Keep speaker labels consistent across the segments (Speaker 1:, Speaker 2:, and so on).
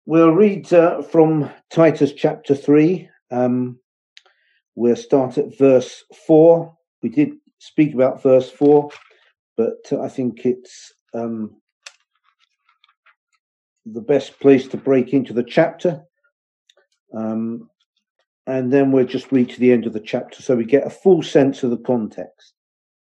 Speaker 1: We'll read from Titus chapter 3. We'll start at verse 4. We did speak about verse 4, but I think it's the best place to break into the chapter. And then we'll just read to the end of the chapter so we get a full sense of the context.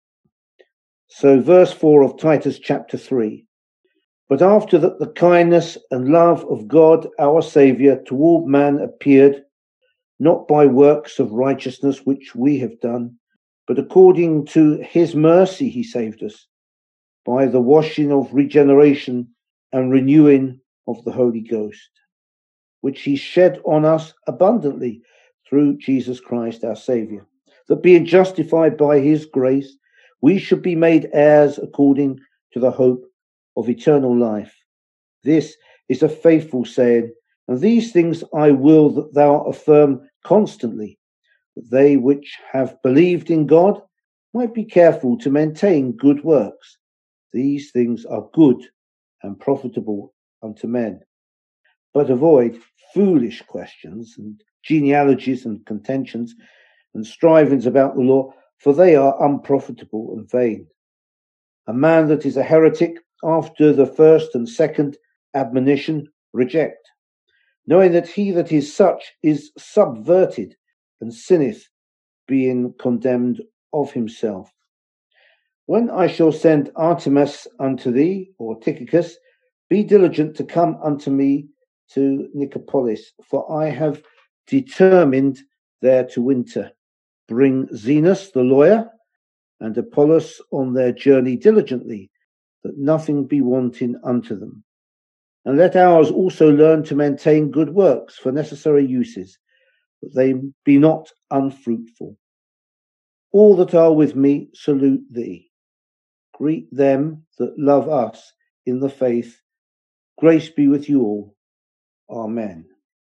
Speaker 1: So verse 4 of Titus chapter 3. But after that the kindness and love of God our Saviour toward man appeared, not by works of righteousness which we have done, but according to his mercy he saved us, by the washing of regeneration and renewing of the Holy Ghost, which he shed on us abundantly through Jesus Christ our Saviour, that being justified by his grace, we should be made heirs according to the hope of eternal life. This is a faithful saying, and these things I will that thou affirm constantly, that they which have believed in God might be careful to maintain good works. These things are good and profitable unto men. But avoid foolish questions and genealogies and contentions and strivings about the law, for they are unprofitable and vain. A man that is a heretic after the first and second admonition reject, knowing that he that is such is subverted and sinneth, being condemned of himself. When I shall send Artemas unto thee, or Tychicus, be diligent to come unto me to Nicopolis, for I have determined there to winter. Bring Zenas the lawyer and Apollos on their journey diligently, that nothing be wanting unto them. And let ours also learn to maintain good works for necessary uses, that they be not unfruitful. All that are with me salute thee. Greet them that love us in the faith. Grace be with you all. Amen.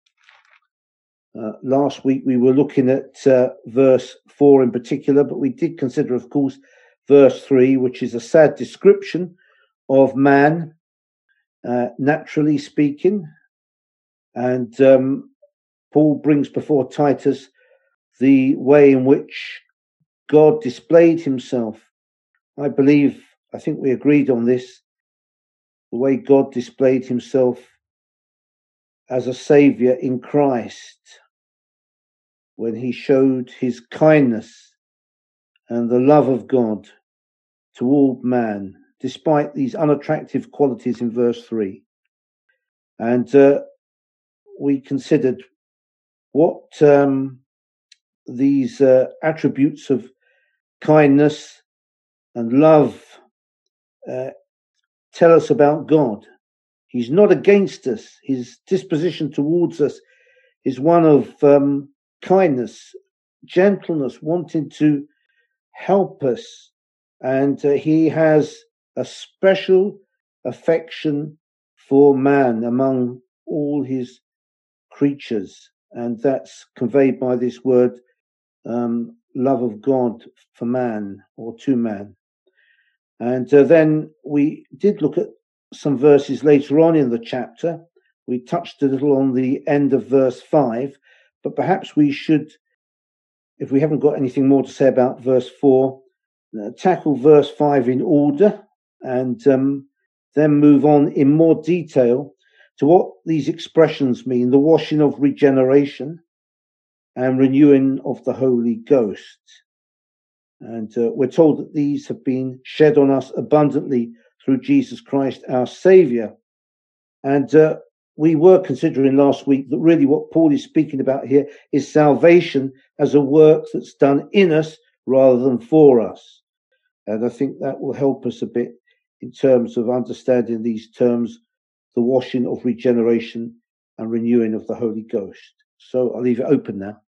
Speaker 1: Last week we were looking at verse 4 in particular, but we did consider, of course, verse 3, which is a sad description of man, naturally speaking. And Paul brings before Titus the way in which God displayed himself. I think we agreed on this, the way God displayed himself as a saviour in Christ, when he showed his kindness and the love of God toward man, despite these unattractive qualities in verse 3. And we considered what these attributes of kindness and love tell us about God. He's not against us. His disposition towards us is one of kindness, gentleness, wanting to help us. And he has a special affection for man among all his creatures. And that's conveyed by this word, love of God for man, or to man. And then we did look at some verses later on in the chapter. We touched a little on the end of verse 5, but perhaps we should, if we haven't got anything more to say about verse 4, tackle verse 5 in order, and then move on in more detail to what these expressions mean: the washing of regeneration and renewing of the Holy Ghost. And we're told that these have been shed on us abundantly through Jesus Christ our Saviour. And we were considering last week that really what Paul is speaking about here is salvation as a work that's done in us rather than for us. And I think that will help us a bit in terms of understanding these terms, the washing of regeneration and renewing of the Holy Ghost. So I'll leave it open now.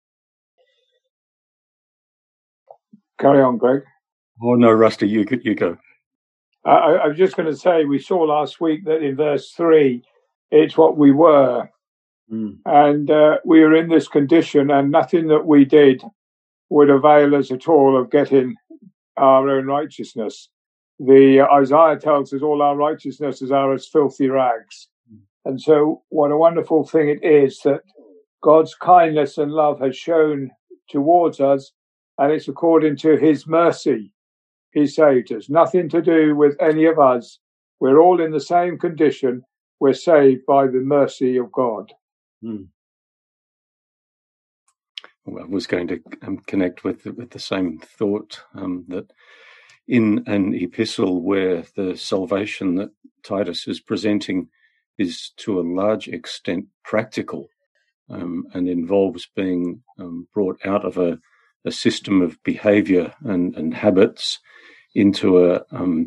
Speaker 2: Carry on, Greg.
Speaker 3: Oh, no, Rusty, you go.
Speaker 2: I was just going to say, we saw last week that in verse 3, it's what we were. And we were in this condition, and nothing that we did would avail us at all of getting our own righteousness. The Isaiah tells us all our righteousnesses are as filthy rags. And so what a wonderful thing it is that God's kindness and love has shown towards us, and it's according to his mercy he saved us. Nothing to do with any of us. We're all in the same condition. We're saved by the mercy of God.
Speaker 3: Well, I was going to connect with the same thought, that in an epistle where the salvation that Titus is presenting is to a large extent practical, and involves being brought out of a system of behaviour and habits into a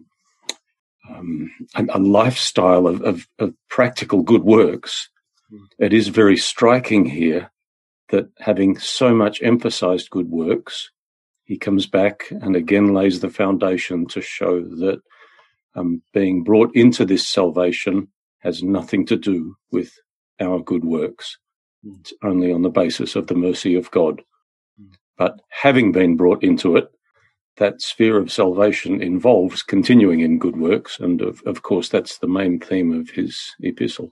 Speaker 3: lifestyle of practical good works. It is very striking here that, having so much emphasised good works, he comes back and again lays the foundation to show that being brought into this salvation has nothing to do with our good works. It's only on the basis of the mercy of God. But having been brought into it, that sphere of salvation involves continuing in good works, and of course that's the main theme of his epistle.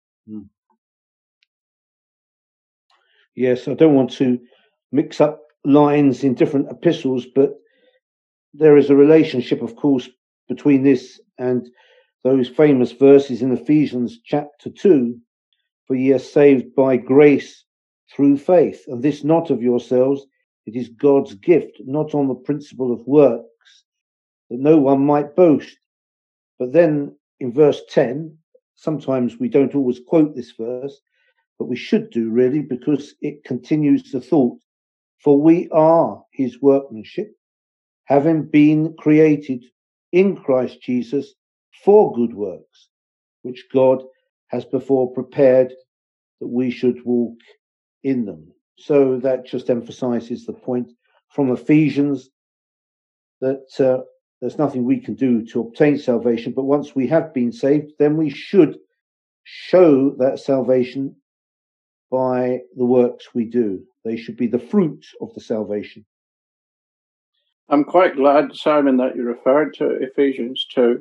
Speaker 1: Yes, I don't want to mix up lines in different epistles, but there is a relationship, of course, between this and those famous verses in Ephesians chapter 2, for ye are saved by grace through faith, and this not of yourselves, it is God's gift, not on the principle of works, that no one might boast. But then in verse 10, sometimes we don't always quote this verse, but we should do really, because it continues the thought, for we are his workmanship, having been created in Christ Jesus for good works, which God has before prepared that we should walk in them. So that just emphasizes the point from Ephesians that there's nothing we can do to obtain salvation, but once we have been saved, then we should show that salvation by the works we do. They should be the fruit of the salvation.
Speaker 4: I'm quite glad, Simon, that you referred to Ephesians 2,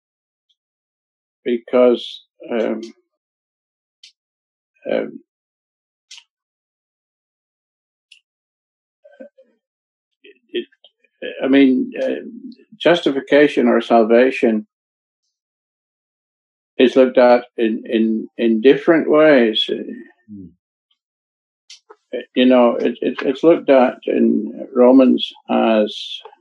Speaker 4: because justification or salvation is looked at in different ways. It's looked at in Romans as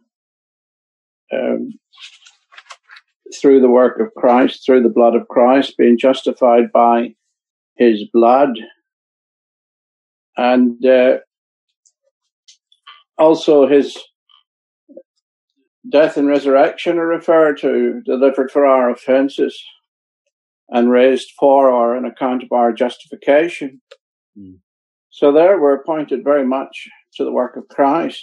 Speaker 4: through the work of Christ, through the blood of Christ, being justified by his blood. And also his death and resurrection are referred to, delivered for our offences and raised for or on account of our justification. So there we're pointed very much to the work of Christ.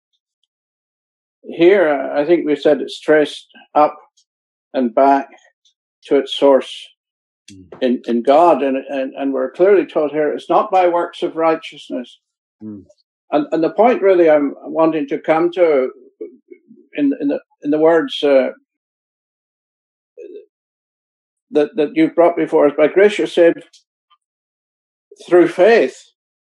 Speaker 4: Here, I think we said it's traced up and back to its source in God, and we're clearly told here it's not by works of righteousness. And the point really I'm wanting to come to in the words that you've brought before us, by grace you're saved through faith.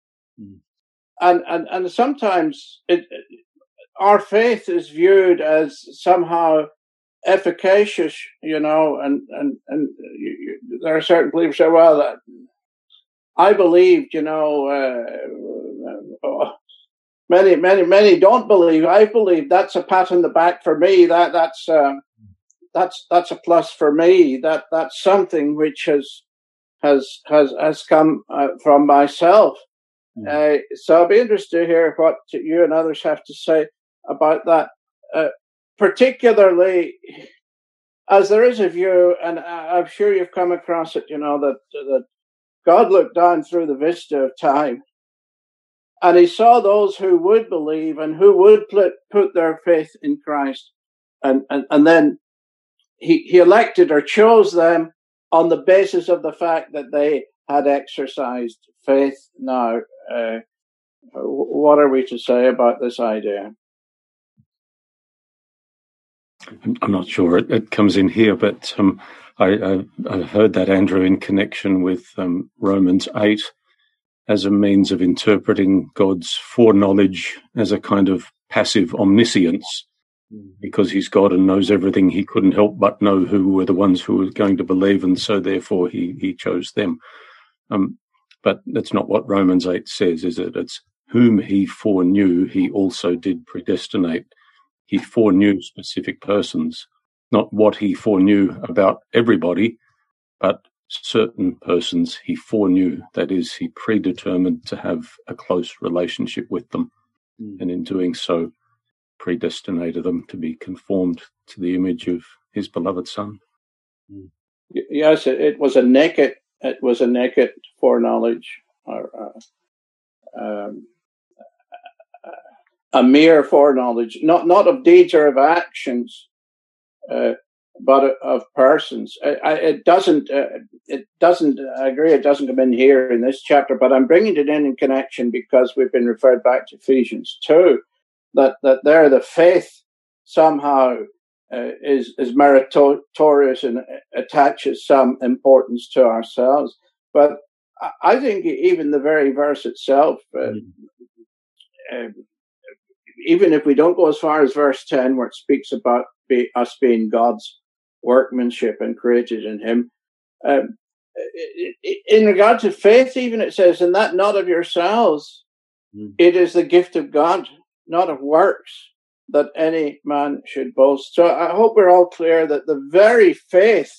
Speaker 4: And sometimes our faith is viewed as somehow efficacious, and there are certain believers who say, well, I believed, many don't believe. I believe. That's a pat on the back for me. That's a plus for me. That's something which has come from myself. So I'll be interested to hear what you and others have to say about that, particularly as there is a view, and I'm sure you've come across it, that God looked down through the vista of time, and he saw those who would believe and who would put their faith in Christ, and then he elected or chose them on the basis of the fact that they had exercised faith. Now, what are we to say about this idea?
Speaker 3: I'm not sure it comes in here, but I heard that, Andrew, in connection with Romans 8 as a means of interpreting God's foreknowledge as a kind of passive omniscience, because he's God and knows everything. He couldn't help but know who were the ones who were going to believe, and so therefore he chose them. But that's not what Romans 8 says, is it? It's whom he foreknew, he also did predestinate. He foreknew specific persons, not what he foreknew about everybody, but certain persons he foreknew. That is, he predetermined to have a close relationship with them, and in doing so, predestinated them to be conformed to the image of his beloved Son.
Speaker 4: Yes, it was a naked foreknowledge, or a mere foreknowledge, not of deeds or of actions, but of persons. It doesn't. I agree. It doesn't come in here in this chapter, but I'm bringing it in connection because we've been referred back to Ephesians 2. That there the faith somehow is meritorious and attaches some importance to ourselves. But I think even the very verse itself, even if we don't go as far as verse 10, where it speaks about us being God's workmanship and created in him, in regard to faith, even it says, and that not of yourselves, it is the gift of God, not of works, that any man should boast. So I hope we're all clear that the very faith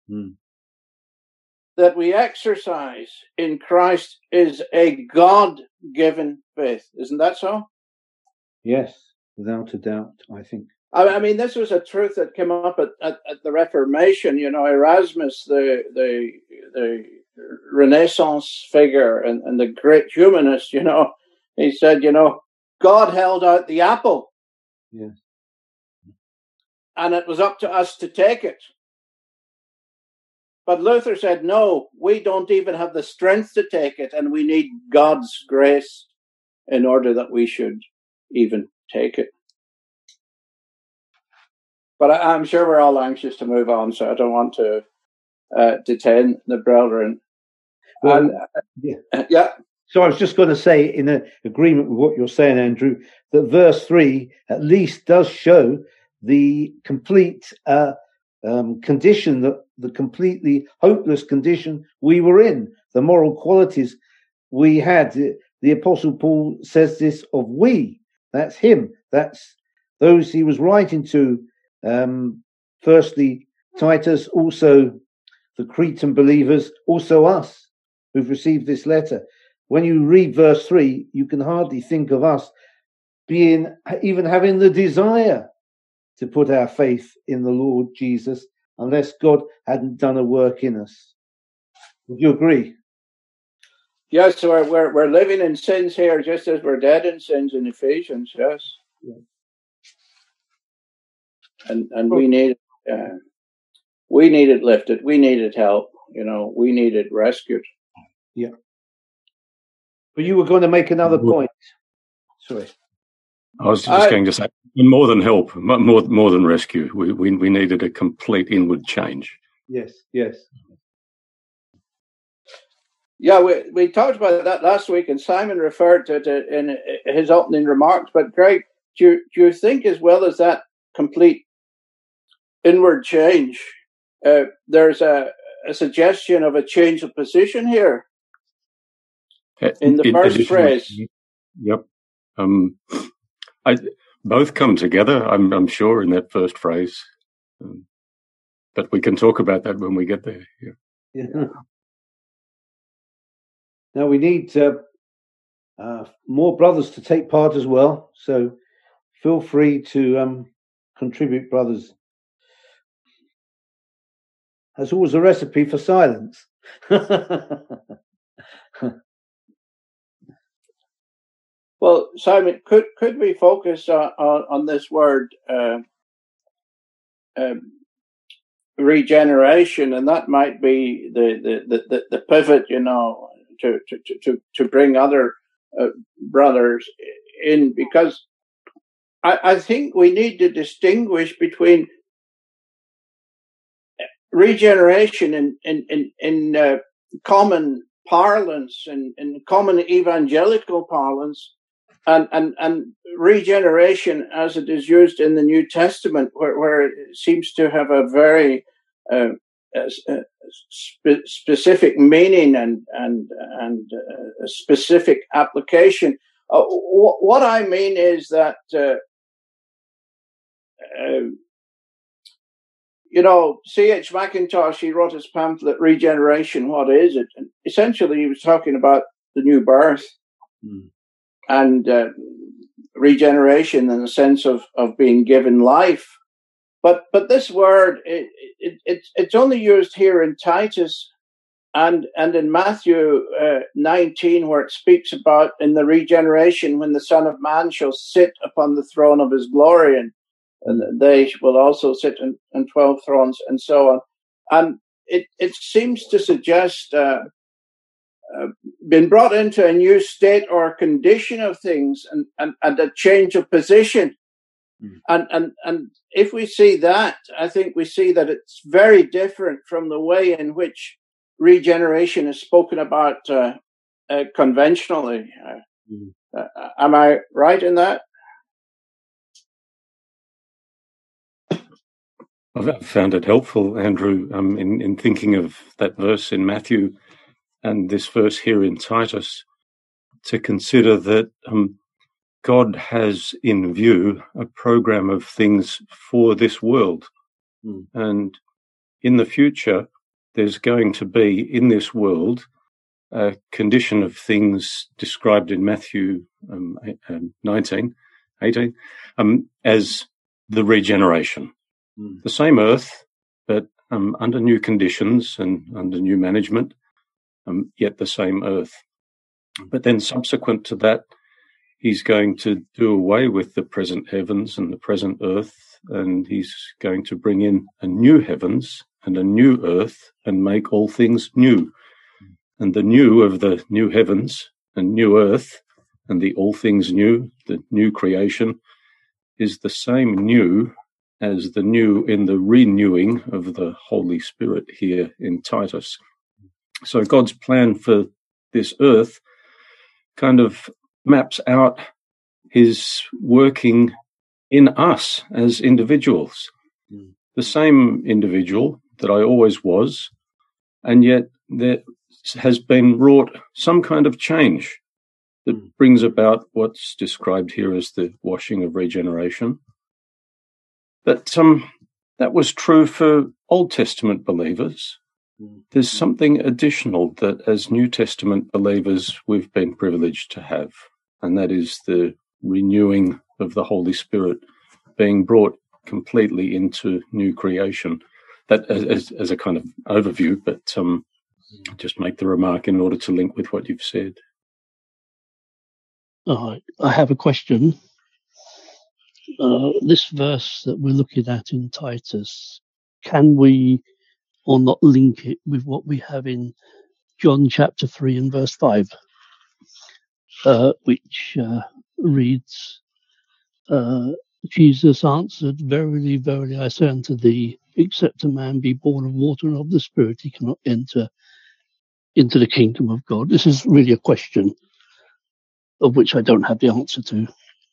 Speaker 4: that we exercise in Christ is a God-given faith. Isn't that so?
Speaker 1: Yes, without a doubt, I think.
Speaker 4: I mean, this was a truth that came up at the Reformation. You know, Erasmus, the Renaissance figure and the great humanist, you know, he said, you know, God held out the apple.
Speaker 1: Yes.
Speaker 4: And it was up to us to take it. But Luther said, no, we don't even have the strength to take it, and we need God's grace in order that we should even take it. But I'm sure we're all anxious to move on, so I don't want to detain the brethren.
Speaker 1: Well,
Speaker 4: yeah.
Speaker 1: So I was just going to say, in agreement with what you're saying, Andrew, that verse 3 at least does show the complete condition, the completely hopeless condition we were in, the moral qualities we had. The Apostle Paul says this of we. That's him. That's those he was writing to. Firstly, Titus, also the Cretan believers, also us who've received this letter. When you read verse 3, you can hardly think of us even having the desire to put our faith in the Lord Jesus unless God hadn't done a work in us. Would you agree?
Speaker 4: Yes, so we're living in sins here just as we're dead in sins in Ephesians, yes. Yeah. And we need it lifted. We needed help. You know, we needed rescued.
Speaker 1: Yeah. But you were going to make another point. Sorry.
Speaker 3: I was just going to say, more than help, more than rescue. We needed a complete inward change.
Speaker 1: Yes, yes.
Speaker 4: Yeah, we talked about that last week, and Simon referred to it in his opening remarks. But Greg, do you think, as well as that complete inward change, there's a suggestion of a change of position here in the first phrase?
Speaker 3: Yep. Both come together, I'm sure, in that first phrase. But we can talk about that when we get there.
Speaker 1: Yeah. Now we need more brothers to take part as well. So feel free to contribute, brothers. That's always a recipe for silence.
Speaker 4: Well, Simon, could we focus on this word regeneration, and that might be the pivot, you know, to bring other brothers in, because I think we need to distinguish between regeneration in common parlance and in common evangelical parlance, and regeneration as it is used in the New Testament, where it seems to have a very specific meaning and a specific application. What I mean is that C.H. Mackintosh, he wrote his pamphlet, Regeneration, What Is It? And essentially he was talking about the new birth and regeneration in the sense of being given life. But this word, it's only used here in Titus and in Matthew 19, where it speaks about in the regeneration when the Son of Man shall sit upon the throne of his glory, and they will also sit on 12 thrones, and so on. And it seems to suggest been brought into a new state or condition of things, and a change of position. And if we see that, I think we see that it's very different from the way in which regeneration is spoken about conventionally. Am I right in that?
Speaker 3: I've found it helpful, Andrew, in thinking of that verse in Matthew and this verse here in Titus, to consider that God has in view a program of things for this world. And in the future, there's going to be in this world a condition of things described in Matthew 18, as the regeneration. The same earth, but under new conditions and under new management, yet the same earth. But then subsequent to that, he's going to do away with the present heavens and the present earth, and he's going to bring in a new heavens and a new earth and make all things new. And the new of the new heavens and new earth and the all things new, the new creation, is the same new as the new in the renewing of the Holy Spirit here in Titus. So God's plan for this earth kind of maps out his working in us as individuals. The same individual that I always was, and yet there has been wrought some kind of change that brings about what's described here as the washing of regeneration. But that was true for Old Testament believers. There's something additional that as New Testament believers we've been privileged to have, and that is the renewing of the Holy Spirit being brought completely into new creation. That as a kind of overview, but just make the remark in order to link with what you've said.
Speaker 5: I have a question. This verse that we're looking at in Titus, can we or not link it with what we have in John chapter 3 and verse 5, which reads, Jesus answered, Verily, verily, I say unto thee, except a man be born of water and of the Spirit, he cannot enter into the kingdom of God. This is really a question of which I don't have the answer to.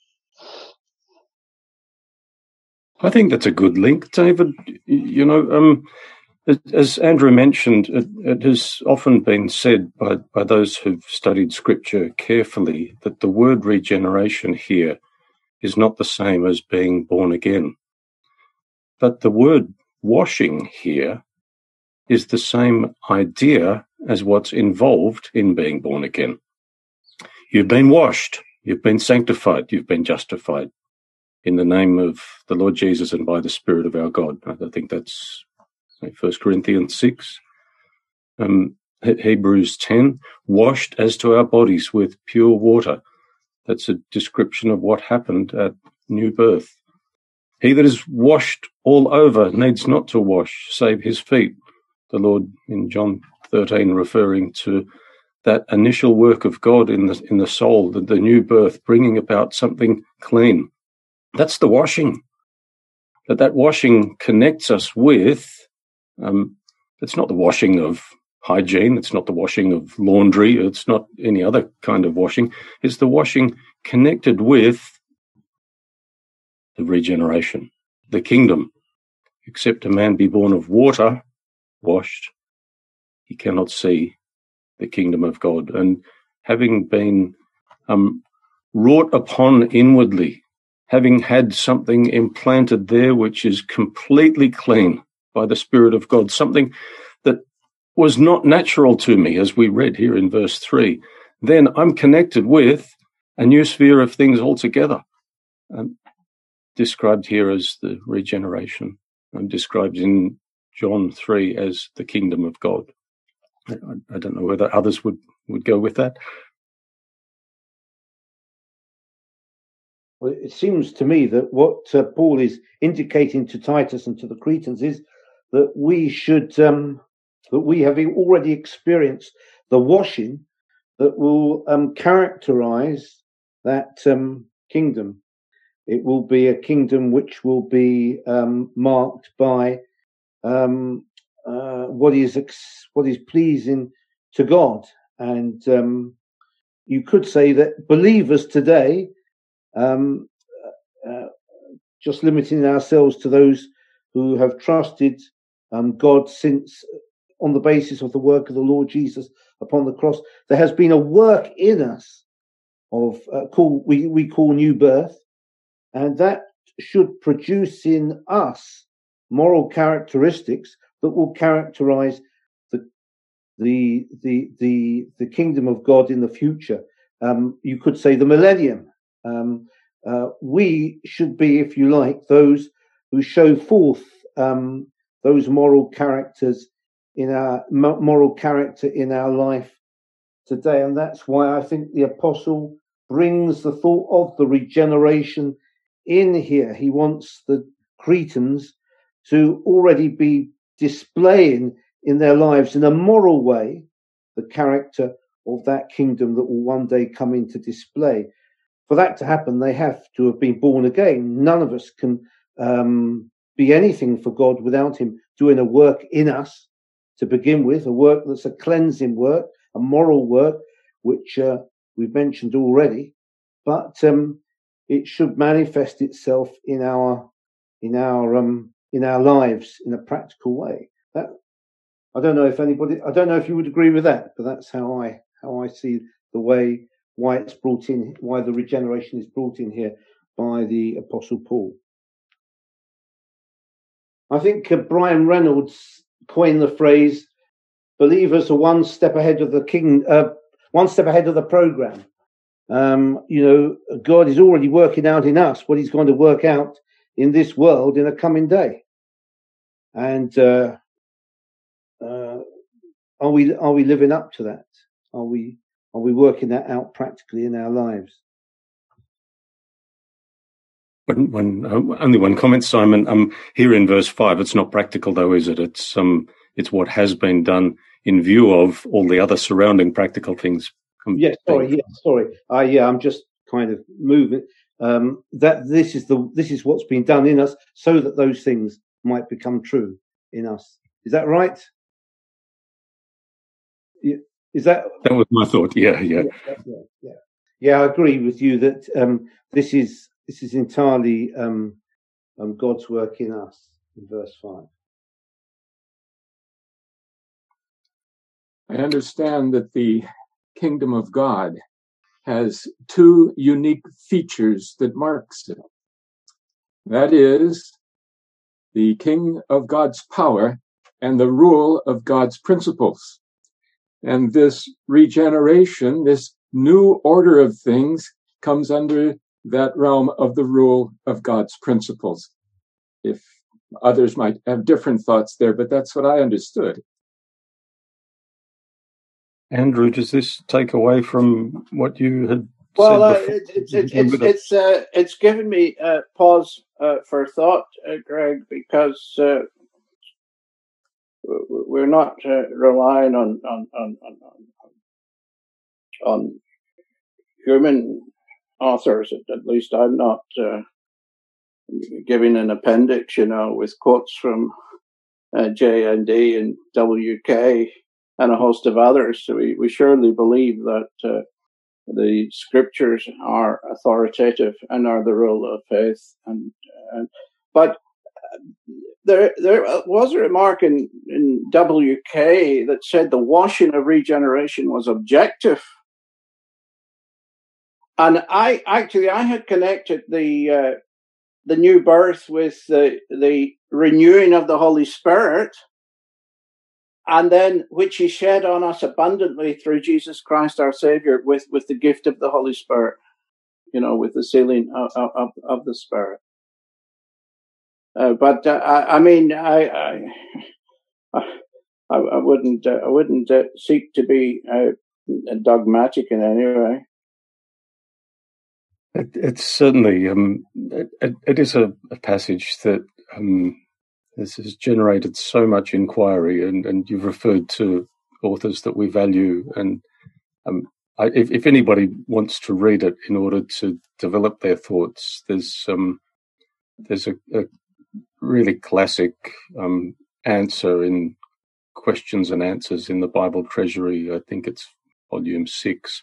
Speaker 3: I think that's a good link, David. You know, as Andrew mentioned, it has often been said by those who've studied Scripture carefully that the word regeneration here is not the same as being born again. But the word washing here is the same idea as what's involved in being born again. You've been washed, you've been sanctified, you've been justified in the name of the Lord Jesus and by the Spirit of our God. I think that's 1 Corinthians 6. Hebrews 10, washed as to our bodies with pure water. That's a description of what happened at new birth. He that is washed all over needs not to wash, save his feet. The Lord in John 13 referring to that initial work of God in the soul, the new birth, bringing about something clean. That's the washing. That washing connects us with, it's not the washing of hygiene, it's not the washing of laundry, it's not any other kind of washing. It's the washing connected with the regeneration, the kingdom. Except a man be born of water, washed, he cannot see the kingdom of God. And having been wrought upon inwardly, having had something implanted there which is completely clean by the Spirit of God, something that was not natural to me, as we read here in verse 3, then I'm connected with a new sphere of things altogether, described here as the regeneration, and described in John 3 as the kingdom of God. I don't know whether others would go with that.
Speaker 1: Well, it seems to me that what Paul is indicating to Titus and to the Cretans is that we should, that we have already experienced the washing that will characterize that kingdom. It will be a kingdom which will be marked by what is pleasing to God. And you could say that believers today, just limiting ourselves to those who have trusted God since on the basis of the work of the Lord Jesus upon the cross, there has been a work in us of we call new birth, and that should produce in us moral characteristics that will characterize the kingdom of God in the future. You could say the millennium. We should be, if you like, those who show forth those moral characters in our moral character in our life today, and that's why I think the apostle brings the thought of the regeneration in here. He wants the Cretans to already be displaying in their lives in a moral way the character of that kingdom that will one day come into display. For that to happen, they have to have been born again. None of us can be anything for God without him doing a work in us to begin with, a work that's a cleansing work, a moral work, which we've mentioned already. But it should manifest itself in our lives in a practical way. That, I don't know if you would agree with that, but that's how I see the way why it's brought in, why the regeneration is brought in here by the Apostle Paul. I think Brian Reynolds coined the phrase, believers are one step ahead of the one step ahead of the program. God is already working out in us what he's going to work out in this world in a coming day. And are we living up to that? Are we working that out practically in our lives?
Speaker 3: Only one comment, Simon. Here in verse 5, it's not practical though, is it? It's what has been done in view of all the other surrounding practical things.
Speaker 1: I'm just kind of moving. That this is what's been done in us, so that those things might become true in us. Is that right? Is that
Speaker 3: was my thought? Yeah.
Speaker 1: I agree with you that this is entirely God's work in us. In verse 5.
Speaker 2: I understand that the kingdom of God has two unique features that marks it. That is the king of God's power and the rule of God's principles. And this regeneration, this new order of things, comes under that realm of the rule of God's principles. If others might have different thoughts there, but that's what I understood.
Speaker 3: Andrew, does this take away from what you had
Speaker 4: said
Speaker 3: before?
Speaker 4: It's given me pause for thought, Greg, because we're not relying on human authors. At least I'm not giving an appendix, with quotes from JND and WK and a host of others. So we surely believe that the scriptures are authoritative and are the rule of faith. But there was a remark in WK that said the washing of regeneration was objective. And I had connected the new birth with the renewing of the Holy Spirit, and then which he shed on us abundantly through Jesus Christ our Savior with the gift of the Holy Spirit, with the sealing of the Spirit. But I wouldn't seek to be dogmatic in any way.
Speaker 3: It's certainly it is a passage that this has generated so much inquiry, and you've referred to authors that we value, and if anybody wants to read it in order to develop their thoughts, there's a really classic answer in Questions and Answers in the Bible Treasury. I think it's volume 6,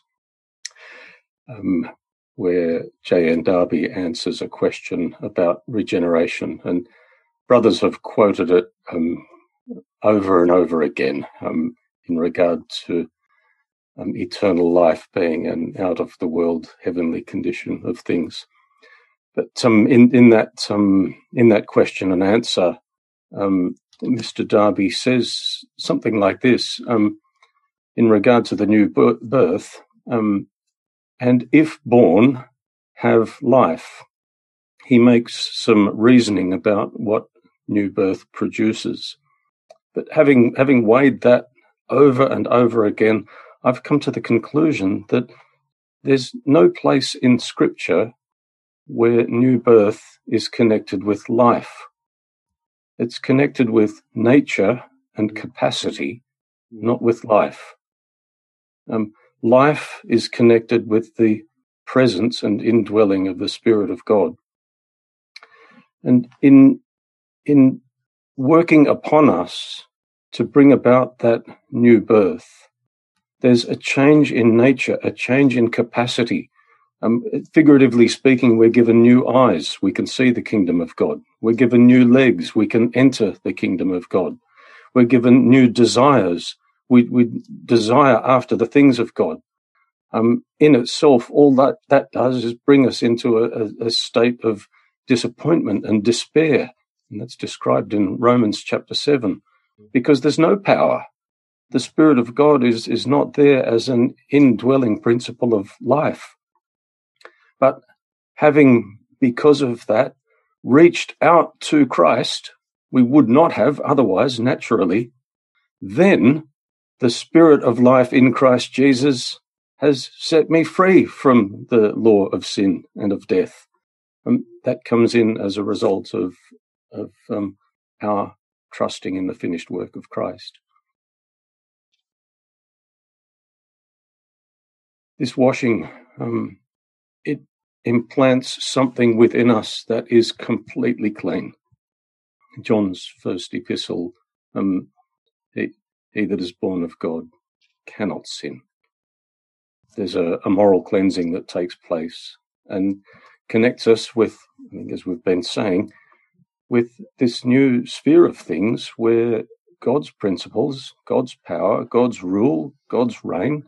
Speaker 3: where J.N. Darby answers a question about regeneration, and brothers have quoted it over and over again in regard to eternal life being an out-of-the-world heavenly condition of things. But in that question and answer, Mr. Darby says something like this in regard to the new birth. And if born, have life. He makes some reasoning about what new birth produces. But having weighed that over and over again, I've come to the conclusion that there's no place in Scripture where new birth is connected with life. It's connected with nature and capacity, not with life. Life is connected with the presence and indwelling of the Spirit of God. And in working upon us to bring about that new birth, there's a change in nature, a change in capacity. Figuratively speaking, we're given new eyes. We can see the kingdom of God. We're given new legs. We can enter the kingdom of God. We're given new desires. We desire after the things of God. In itself, all that does is bring us into a state of disappointment and despair. And that's described in Romans chapter 7, because there's no power. The Spirit of God is not there as an indwelling principle of life. But having, because of that, reached out to Christ, we would not have otherwise, naturally, then the Spirit of life in Christ Jesus has set me free from the law of sin and of death. That comes in as a result of our trusting in the finished work of Christ. This washing, it implants something within us that is completely clean. John's first epistle, he that is born of God cannot sin. There's a moral cleansing that takes place and connects us with, I think as we've been saying, with this new sphere of things where God's principles, God's power, God's rule, God's reign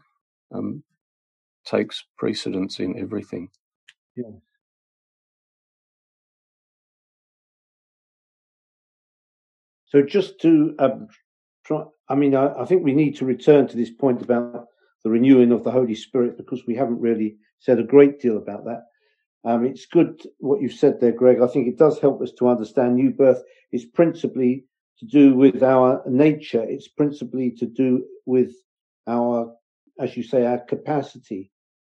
Speaker 3: takes precedence in everything.
Speaker 1: Yeah. So just to try, I think we need to return to this point about the renewing of the Holy Spirit, because we haven't really said a great deal about that. It's good what you've said there, Greg. I think it does help us to understand new birth is principally to do with our nature. It's principally to do with our, as you say, our capacity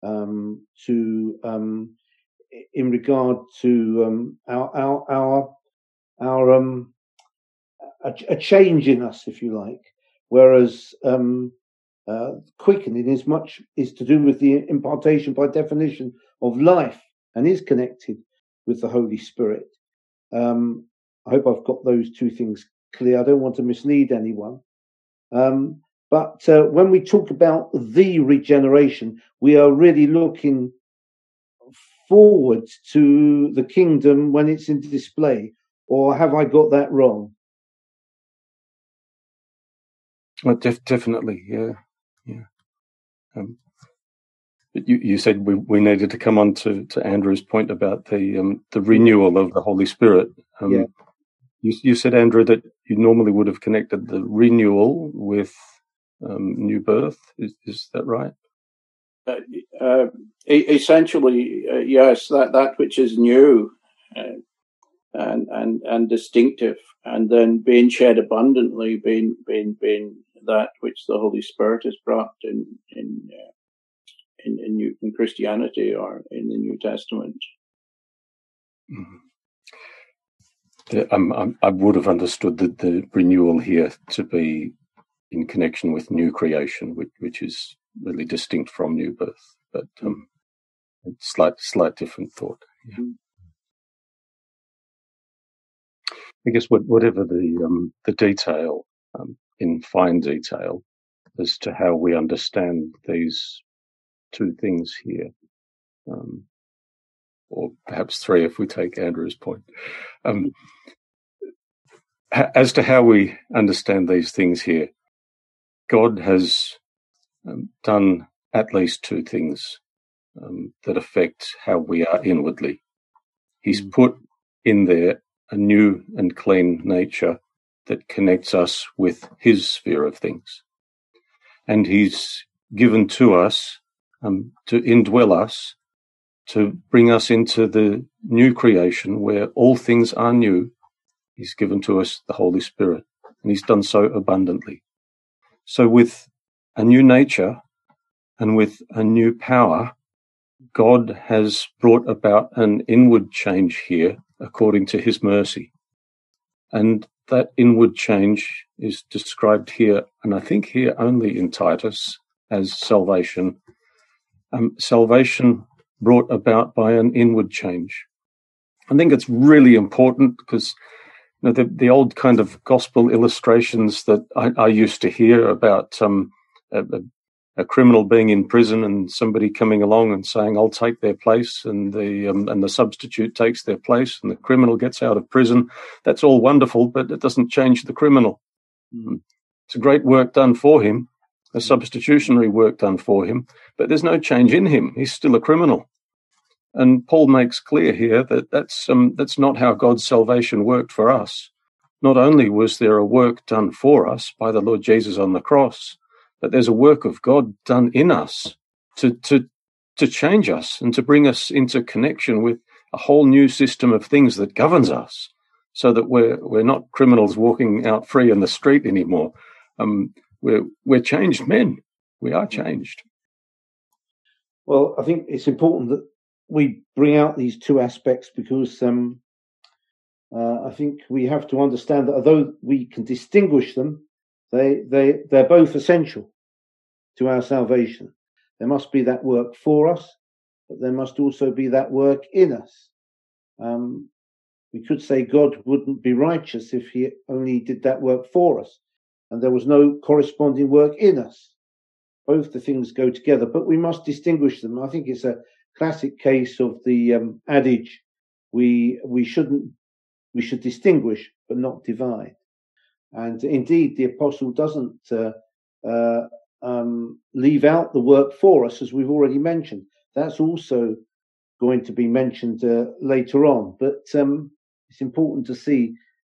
Speaker 1: in regard to a change in us, if you like. Whereas quickening is to do with the impartation by definition of life, and is connected with the Holy Spirit. I hope I've got those two things clear. I don't want to mislead anyone. But when we talk about the regeneration, we are really looking forward to the kingdom when it's in display. Or have I got that wrong?
Speaker 3: Well, definitely, yeah. But you said we needed to come on to Andrew's point about the renewal of the Holy Spirit.
Speaker 1: Yeah.
Speaker 3: You said, Andrew, that you normally would have connected the renewal with new birth. Is that right?
Speaker 4: Essentially, yes. That which is new and distinctive, and then being shed abundantly, being that which the Holy Spirit has brought in Christianity or in the New Testament.
Speaker 3: Mm-hmm. I would have understood the renewal here to be in connection with new creation, which is really distinct from new birth, but slight different thought. Yeah. Mm-hmm. I guess whatever the detail, in fine detail, as to how we understand these two things here, or perhaps three if we take Andrew's point. As to how we understand these things here, God has done at least two things that affect how we are inwardly. He's put in there a new and clean nature that connects us with his sphere of things. And he's given to us to indwell us, to bring us into the new creation where all things are new. He's given to us the Holy Spirit, and he's done so abundantly. So with a new nature and with a new power, God has brought about an inward change here according to his mercy. And that inward change is described here, and I think here only in Titus, as salvation. Salvation brought about by an inward change. I think it's really important because the old kind of gospel illustrations that I used to hear about a criminal being in prison and somebody coming along and saying, "I'll take their place," and the substitute takes their place, and the criminal gets out of prison. That's all wonderful, but it doesn't change the criminal. It's a great work done for him, a substitutionary work done for him, but there's no change in him. He's still a criminal. And Paul makes clear here that that's not how God's salvation worked for us. Not only was there a work done for us by the Lord Jesus on the cross, but there's a work of God done in us to change us and to bring us into connection with a whole new system of things that governs us, so that we're not criminals walking out free in the street anymore. We're changed men. We are changed.
Speaker 1: Well, I think it's important that we bring out these two aspects because I think we have to understand that although we can distinguish them, they're both essential to our salvation. There must be that work for us, but there must also be that work in us. We could say God wouldn't be righteous if he only did that work for us, and there was no corresponding work in us. Both the things go together, but we must distinguish them. I think it's a classic case of the adage: we should distinguish but not divide. And indeed, the apostle doesn't leave out the work for us, as we've already mentioned. That's also going to be mentioned later on. But it's important to see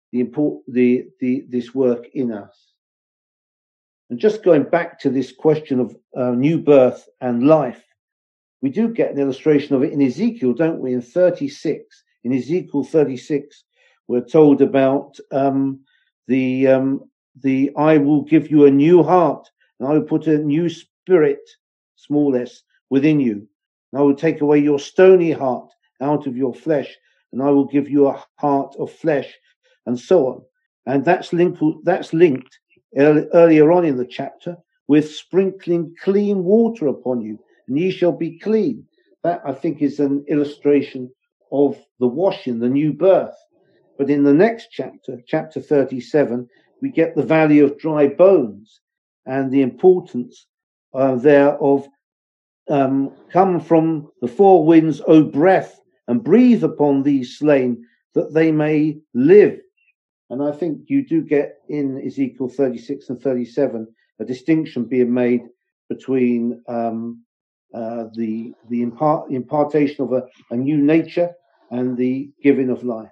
Speaker 1: this work in us. And just going back to this question of new birth and life, we do get an illustration of it in Ezekiel, don't we? In Ezekiel 36, we're told about the I will give you a new heart, and I will put a new spirit, small s, within you. And I will take away your stony heart out of your flesh, and I will give you a heart of flesh, and so on. And that's linked earlier on in the chapter with sprinkling clean water upon you, and ye shall be clean. That, I think, is an illustration of the washing, the new birth. But in the next chapter, chapter 37, we get the valley of dry bones and the importance thereof. Come from the four winds, O breath, and breathe upon these slain, that they may live. And I think you do get in Ezekiel 36 and 37 a distinction being made between the impartation of a new nature and the giving of life.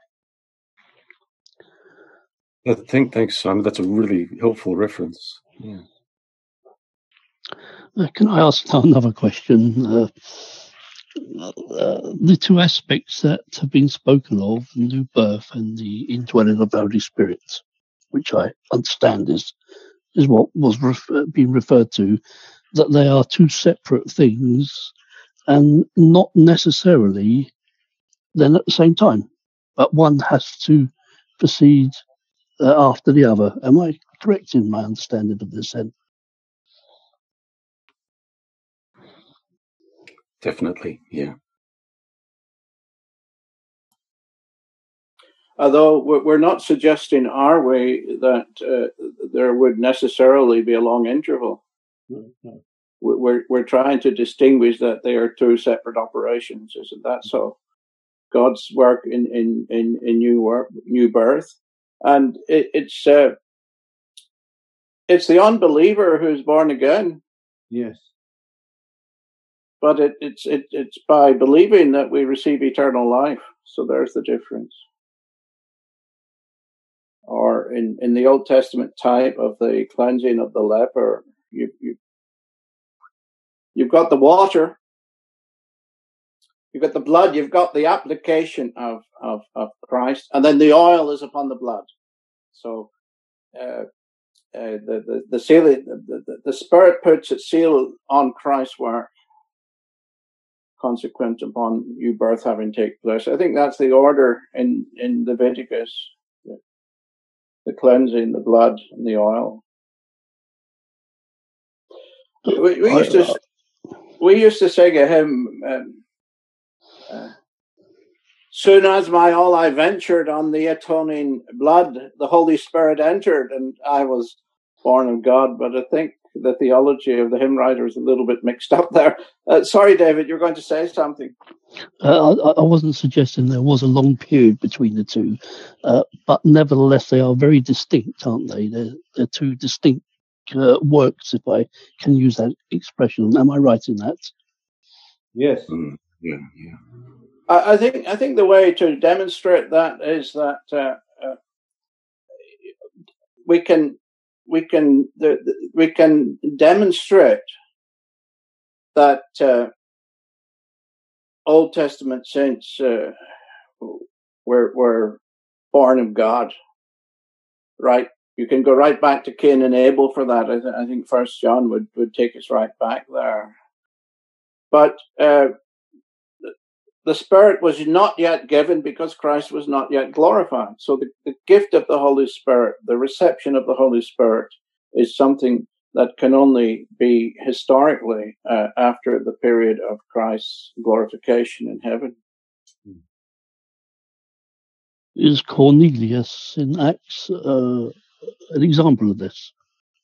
Speaker 3: Thanks, Simon. That's a really helpful reference. Yeah.
Speaker 5: Can I ask now another question? The two aspects that have been spoken of, the new birth and the indwelling of the Holy Spirit, which I understand is what was being referred to, that they are two separate things and not necessarily then at the same time, but one has to proceed after the other. Am I correct in my understanding of this then?
Speaker 3: Definitely, yeah.
Speaker 4: Although we're not suggesting, are we, that there would necessarily be a long interval. No. We're trying to distinguish that they are two separate operations. Isn't that so? God's work in new birth, and it's the unbeliever who's born again.
Speaker 1: Yes.
Speaker 4: But it's by believing that we receive eternal life. So there's the difference. Or in the Old Testament type of the cleansing of the leper, you've got the water, you've got the blood, you've got the application of Christ, and then the oil is upon the blood. So the seal, the Spirit puts its seal on Christ's work, consequent upon new birth having taken place. I think that's the order in Leviticus: the cleansing, the blood, and the oil. We used to sing a hymn. Soon as my all I ventured on the atoning blood, the Holy Spirit entered, and I was born of God. But I think the theology of the hymn writer is a little bit mixed up there. Sorry, David, you're going to say something.
Speaker 5: I wasn't suggesting there was a long period between the two, but nevertheless they are very distinct, aren't they? They're two distinct works, if I can use that expression. Am I right in that?
Speaker 1: Yes.
Speaker 3: Yeah.
Speaker 4: I think the way to demonstrate that is that we can demonstrate that Old Testament saints were born of God, right? You can go right back to Cain and Abel for that. I think First John would take us right back there. But the Spirit was not yet given because Christ was not yet glorified. So the gift of the Holy Spirit, the reception of the Holy Spirit, is something that can only be historically after the period of Christ's glorification in heaven.
Speaker 5: Is Cornelius in Acts an example of this?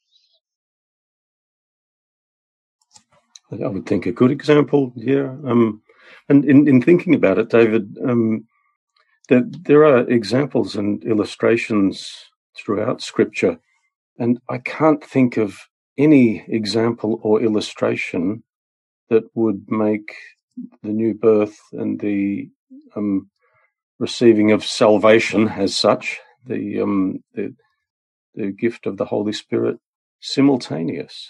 Speaker 3: I would think a good example, yeah. And in thinking about it, David, there are examples and illustrations throughout Scripture, and I can't think of any example or illustration that would make the new birth and the receiving of salvation as such, the gift of the Holy Spirit, simultaneous.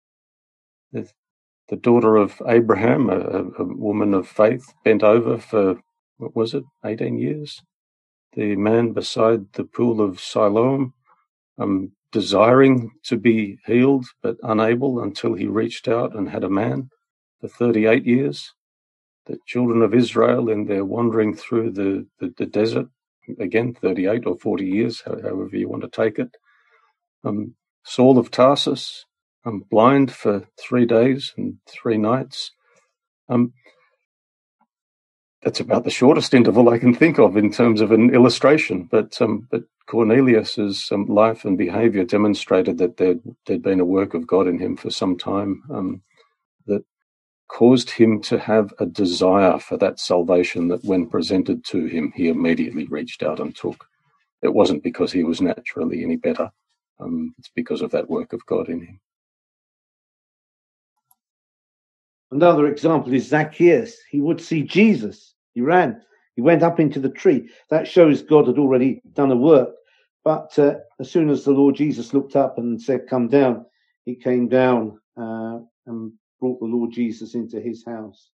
Speaker 3: The daughter of Abraham, a woman of faith, bent over for, 18 years? The man beside the pool of Siloam, desiring to be healed but unable until he reached out and had a man for 38 years. The children of Israel in their wandering through the desert, again, 38 or 40 years, however you want to take it. Saul of Tarsus, blind for 3 days and 3 nights. that's about the shortest interval I can think of in terms of an illustration. But Cornelius's life and behaviour demonstrated that there'd been a work of God in him for some time that caused him to have a desire for that salvation that, when presented to him, he immediately reached out and took. It wasn't because he was naturally any better. It's because of that work of God in him.
Speaker 1: Another example is Zacchaeus. He would see Jesus. He ran. He went up into the tree. That shows God had already done a work. But as soon as the Lord Jesus looked up and said, "Come down," he came down and brought the Lord Jesus into his house.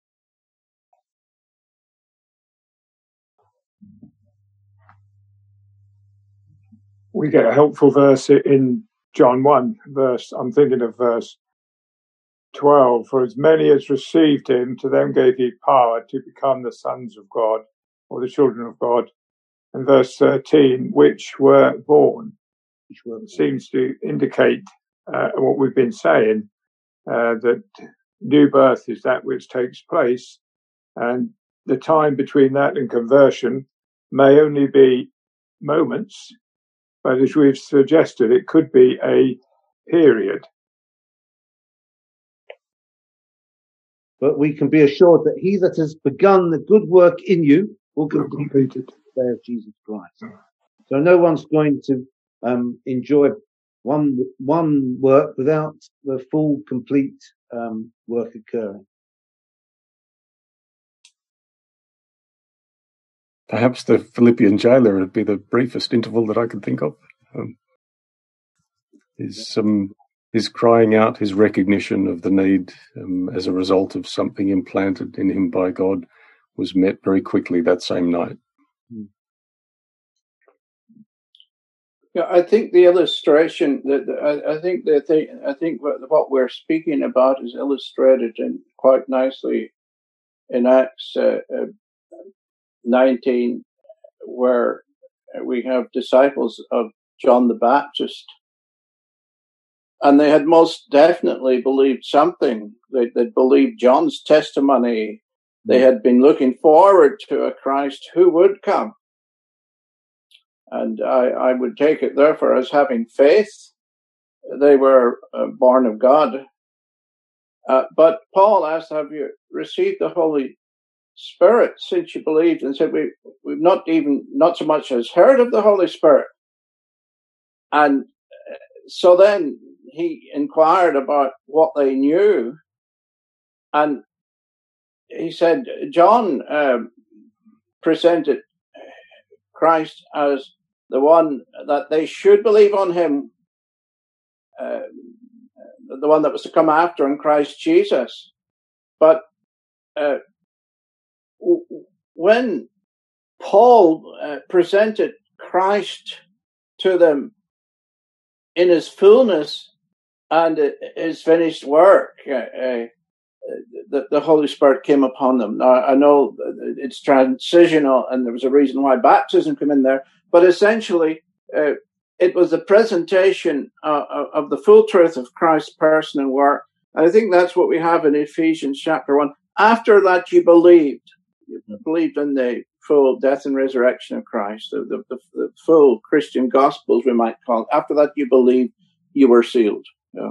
Speaker 2: We get a helpful verse in John 1, I'm thinking of verse 12. For as many as received him, to them gave he power to become the sons of God, or the children of God. And verse 13, which were born, seems to indicate what we've been saying, that new birth is that which takes place, and the time between that and conversion may only be moments, but as we've suggested, it could be a period.
Speaker 1: But we can be assured that he that has begun the good work in you will complete it the day of Jesus Christ. So no one's going to enjoy one work without the full, complete work occurring.
Speaker 3: Perhaps the Philippian jailer would be the briefest interval that I could think of. His crying out, his recognition of the need as a result of something implanted in him by God was met very quickly that same night.
Speaker 4: Yeah, I think the illustration I think what we're speaking about is illustrated quite nicely in Acts 19, where we have disciples of John the Baptist, and they had most definitely believed something. They'd believed John's testimony. They had been looking forward to a Christ who would come. And I would take it, therefore, as having faith. They were born of God. But Paul asked, have you received the Holy Spirit since you believed? And said, we've not so much as heard of the Holy Spirit. And so then he inquired about what they knew. And he said, John presented Christ as the one that they should believe on him, the one that was to come after in Christ Jesus. But when Paul presented Christ to them in his fullness and his finished work, the Holy Spirit came upon them. Now, I know it's transitional, and there was a reason why baptism came in there, but essentially, it was the presentation of the full truth of Christ's person and work. And I think that's what we have in Ephesians chapter 1. After that, you believed in the full death and resurrection of Christ, the full Christian gospels, we might call it. After that, you believed, you were sealed. Yeah.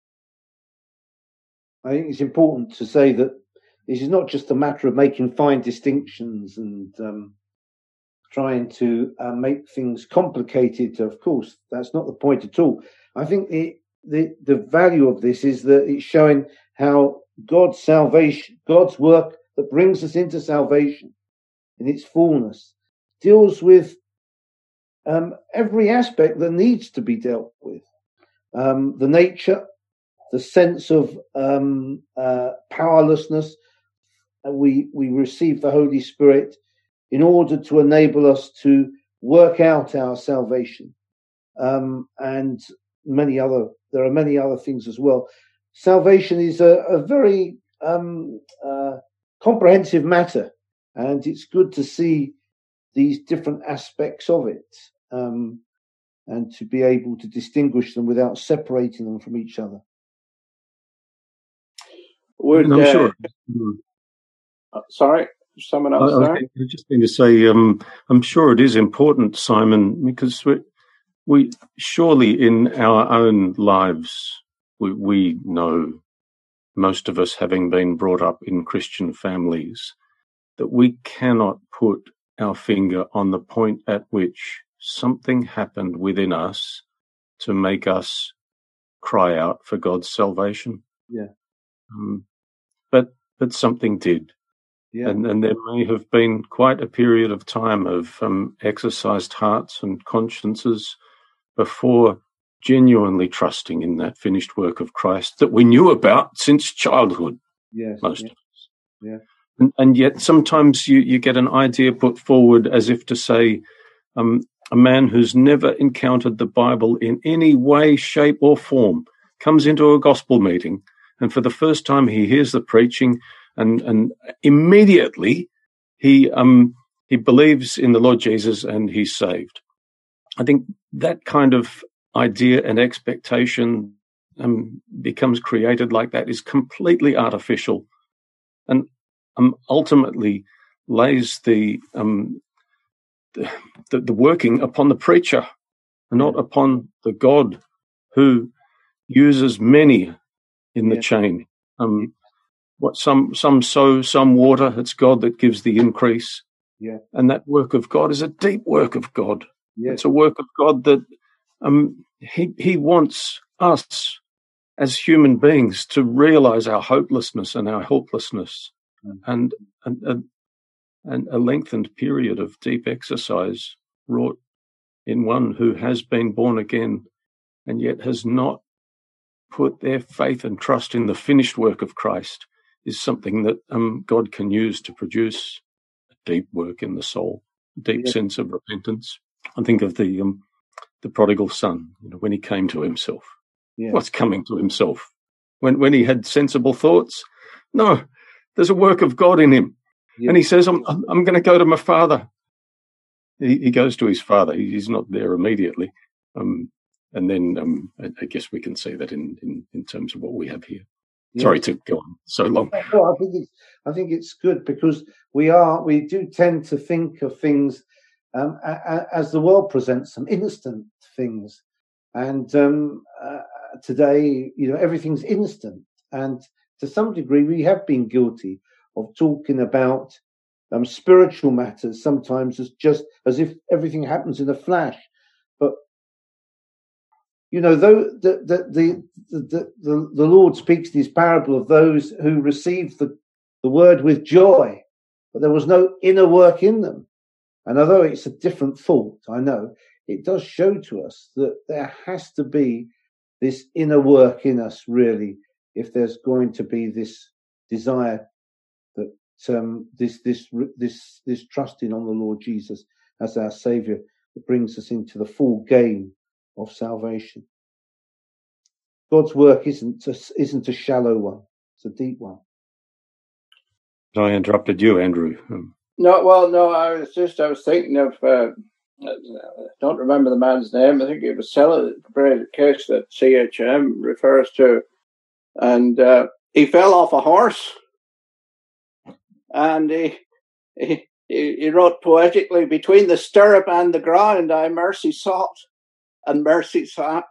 Speaker 1: I think it's important to say that this is not just a matter of making fine distinctions and trying to make things complicated. Of course, that's not the point at all. I think the value of this is that it's showing how God's salvation, God's work that brings us into salvation in its fullness, deals with every aspect that needs to be dealt with. The nature, the sense of powerlessness. We receive the Holy Spirit in order to enable us to work out our salvation, and there are many other things as well. Salvation is a very comprehensive matter, and it's good to see these different aspects of it, and to be able to distinguish them without separating them from each other.
Speaker 3: I'm sure.
Speaker 4: Sorry, someone else there?
Speaker 3: I was just going to say, I'm sure it is important, Simon, because we surely in our own lives, we know, most of us having been brought up in Christian families, that we cannot put our finger on the point at which something happened within us to make us cry out for God's salvation.
Speaker 1: Yeah.
Speaker 3: But something did.
Speaker 1: Yeah.
Speaker 3: And there may have been quite a period of time of exercised hearts and consciences before genuinely trusting in that finished work of Christ that we knew about since childhood.
Speaker 1: Yes.
Speaker 3: Most of us.
Speaker 1: Yeah.
Speaker 3: And yet sometimes you get an idea put forward as if to say, a man who's never encountered the Bible in any way, shape or form comes into a gospel meeting, and for the first time he hears the preaching, and immediately he believes in the Lord Jesus and he's saved. I think that kind of idea and expectation becomes created like that is completely artificial, and ultimately lays the working upon the preacher and not upon the God who uses many in the chain. What some sow, some water. It's God that gives the increase.
Speaker 1: Yeah.
Speaker 3: And that work of God is a deep work of God.
Speaker 1: Yes.
Speaker 3: It's a work of God that he wants us as human beings to realize our hopelessness and our helplessness, and a lengthened period of deep exercise wrought in one who has been born again and yet has not put their faith and trust in the finished work of Christ is something that God can use to produce a deep work in the soul, deep sense of repentance. I think of the prodigal son, when he came to himself.
Speaker 1: Yeah.
Speaker 3: What's coming to himself? When he had sensible thoughts? No, there's a work of God in him. Yeah. And he says, I'm going to go to my father. He goes to his father. He's not there immediately. And then I guess we can see that in terms of what we have here. Yeah. Sorry to go on so long.
Speaker 1: No, I think it's good, because we do tend to think of things as the world presents them, instant things. And today, everything's instant. And to some degree, we have been guilty of talking about spiritual matters sometimes as if everything happens in a flash. But though the Lord speaks this parable of those who received the word with joy, but there was no inner work in them. And although it's a different thought, I know, it does show to us that there has to be this inner work in us, really, if there's going to be this desire that this trusting on the Lord Jesus as our Saviour that brings us into the full gain of salvation. God's work isn't a shallow one; it's a deep one.
Speaker 3: I interrupted you, Andrew.
Speaker 4: No. I was thinking of. I don't remember the man's name. I think it was celebrated case that CHM refers to, and he fell off a horse, and he wrote poetically, "Between the stirrup and the ground, I mercy sought, and mercy found."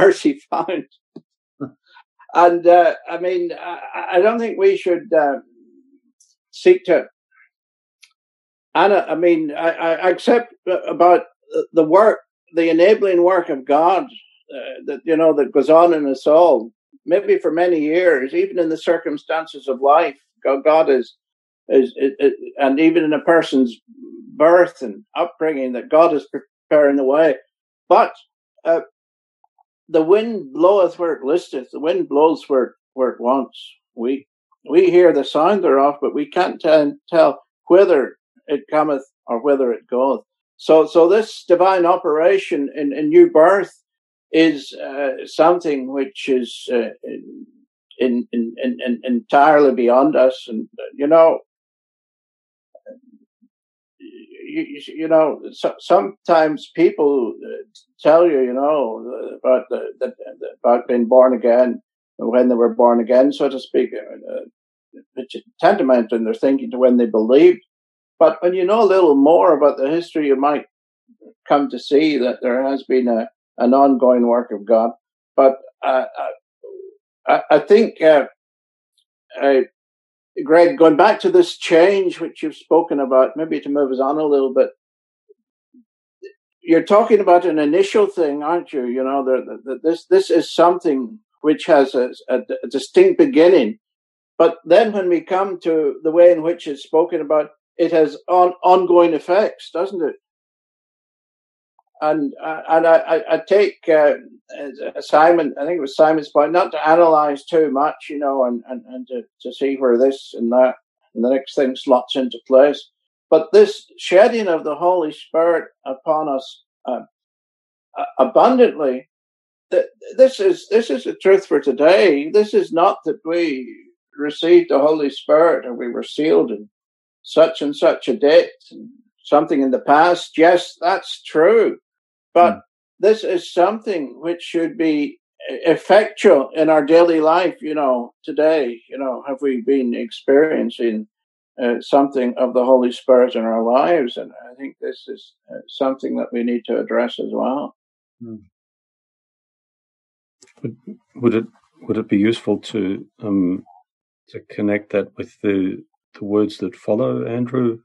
Speaker 4: And I don't think we should seek to. Anna, I accept about the work, the enabling work of God that goes on in us all, maybe for many years, even in the circumstances of life. God is and even in a person's birth and upbringing, that God is preparing the way. But the wind bloweth where it listeth. The wind blows where it wants. We hear the sound thereof, but we can't tell whither it cometh or whither it goeth. So this divine operation in new birth is something which is entirely beyond us. And sometimes people tell you about being born again, when they were born again, so to speak, which is tantamount in their thinking to when they believed. But when you know a little more about the history, you might come to see that there has been an ongoing work of God. But I think, Greg, going back to this change which you've spoken about, maybe to move us on a little bit, you're talking about an initial thing, aren't you? You know, this is something which has a distinct beginning. But then when we come to the way in which it's spoken about, it has ongoing effects, doesn't it? And I take Simon, I think it was Simon's point, not to analyze too much, you know, and to see where this and that and the next thing slots into place. But this shedding of the Holy Spirit upon us abundantly, this is the truth for today. This is not that we received the Holy Spirit and we were sealed in such and such a date, and something in the past. Yes, that's true. But this is something which should be effectual in our daily life, you know, today. You know, have we been experiencing something of the Holy Spirit in our lives? And I think this is something that we need to address as well.
Speaker 3: Would it be useful to connect that with the words that follow, Andrew?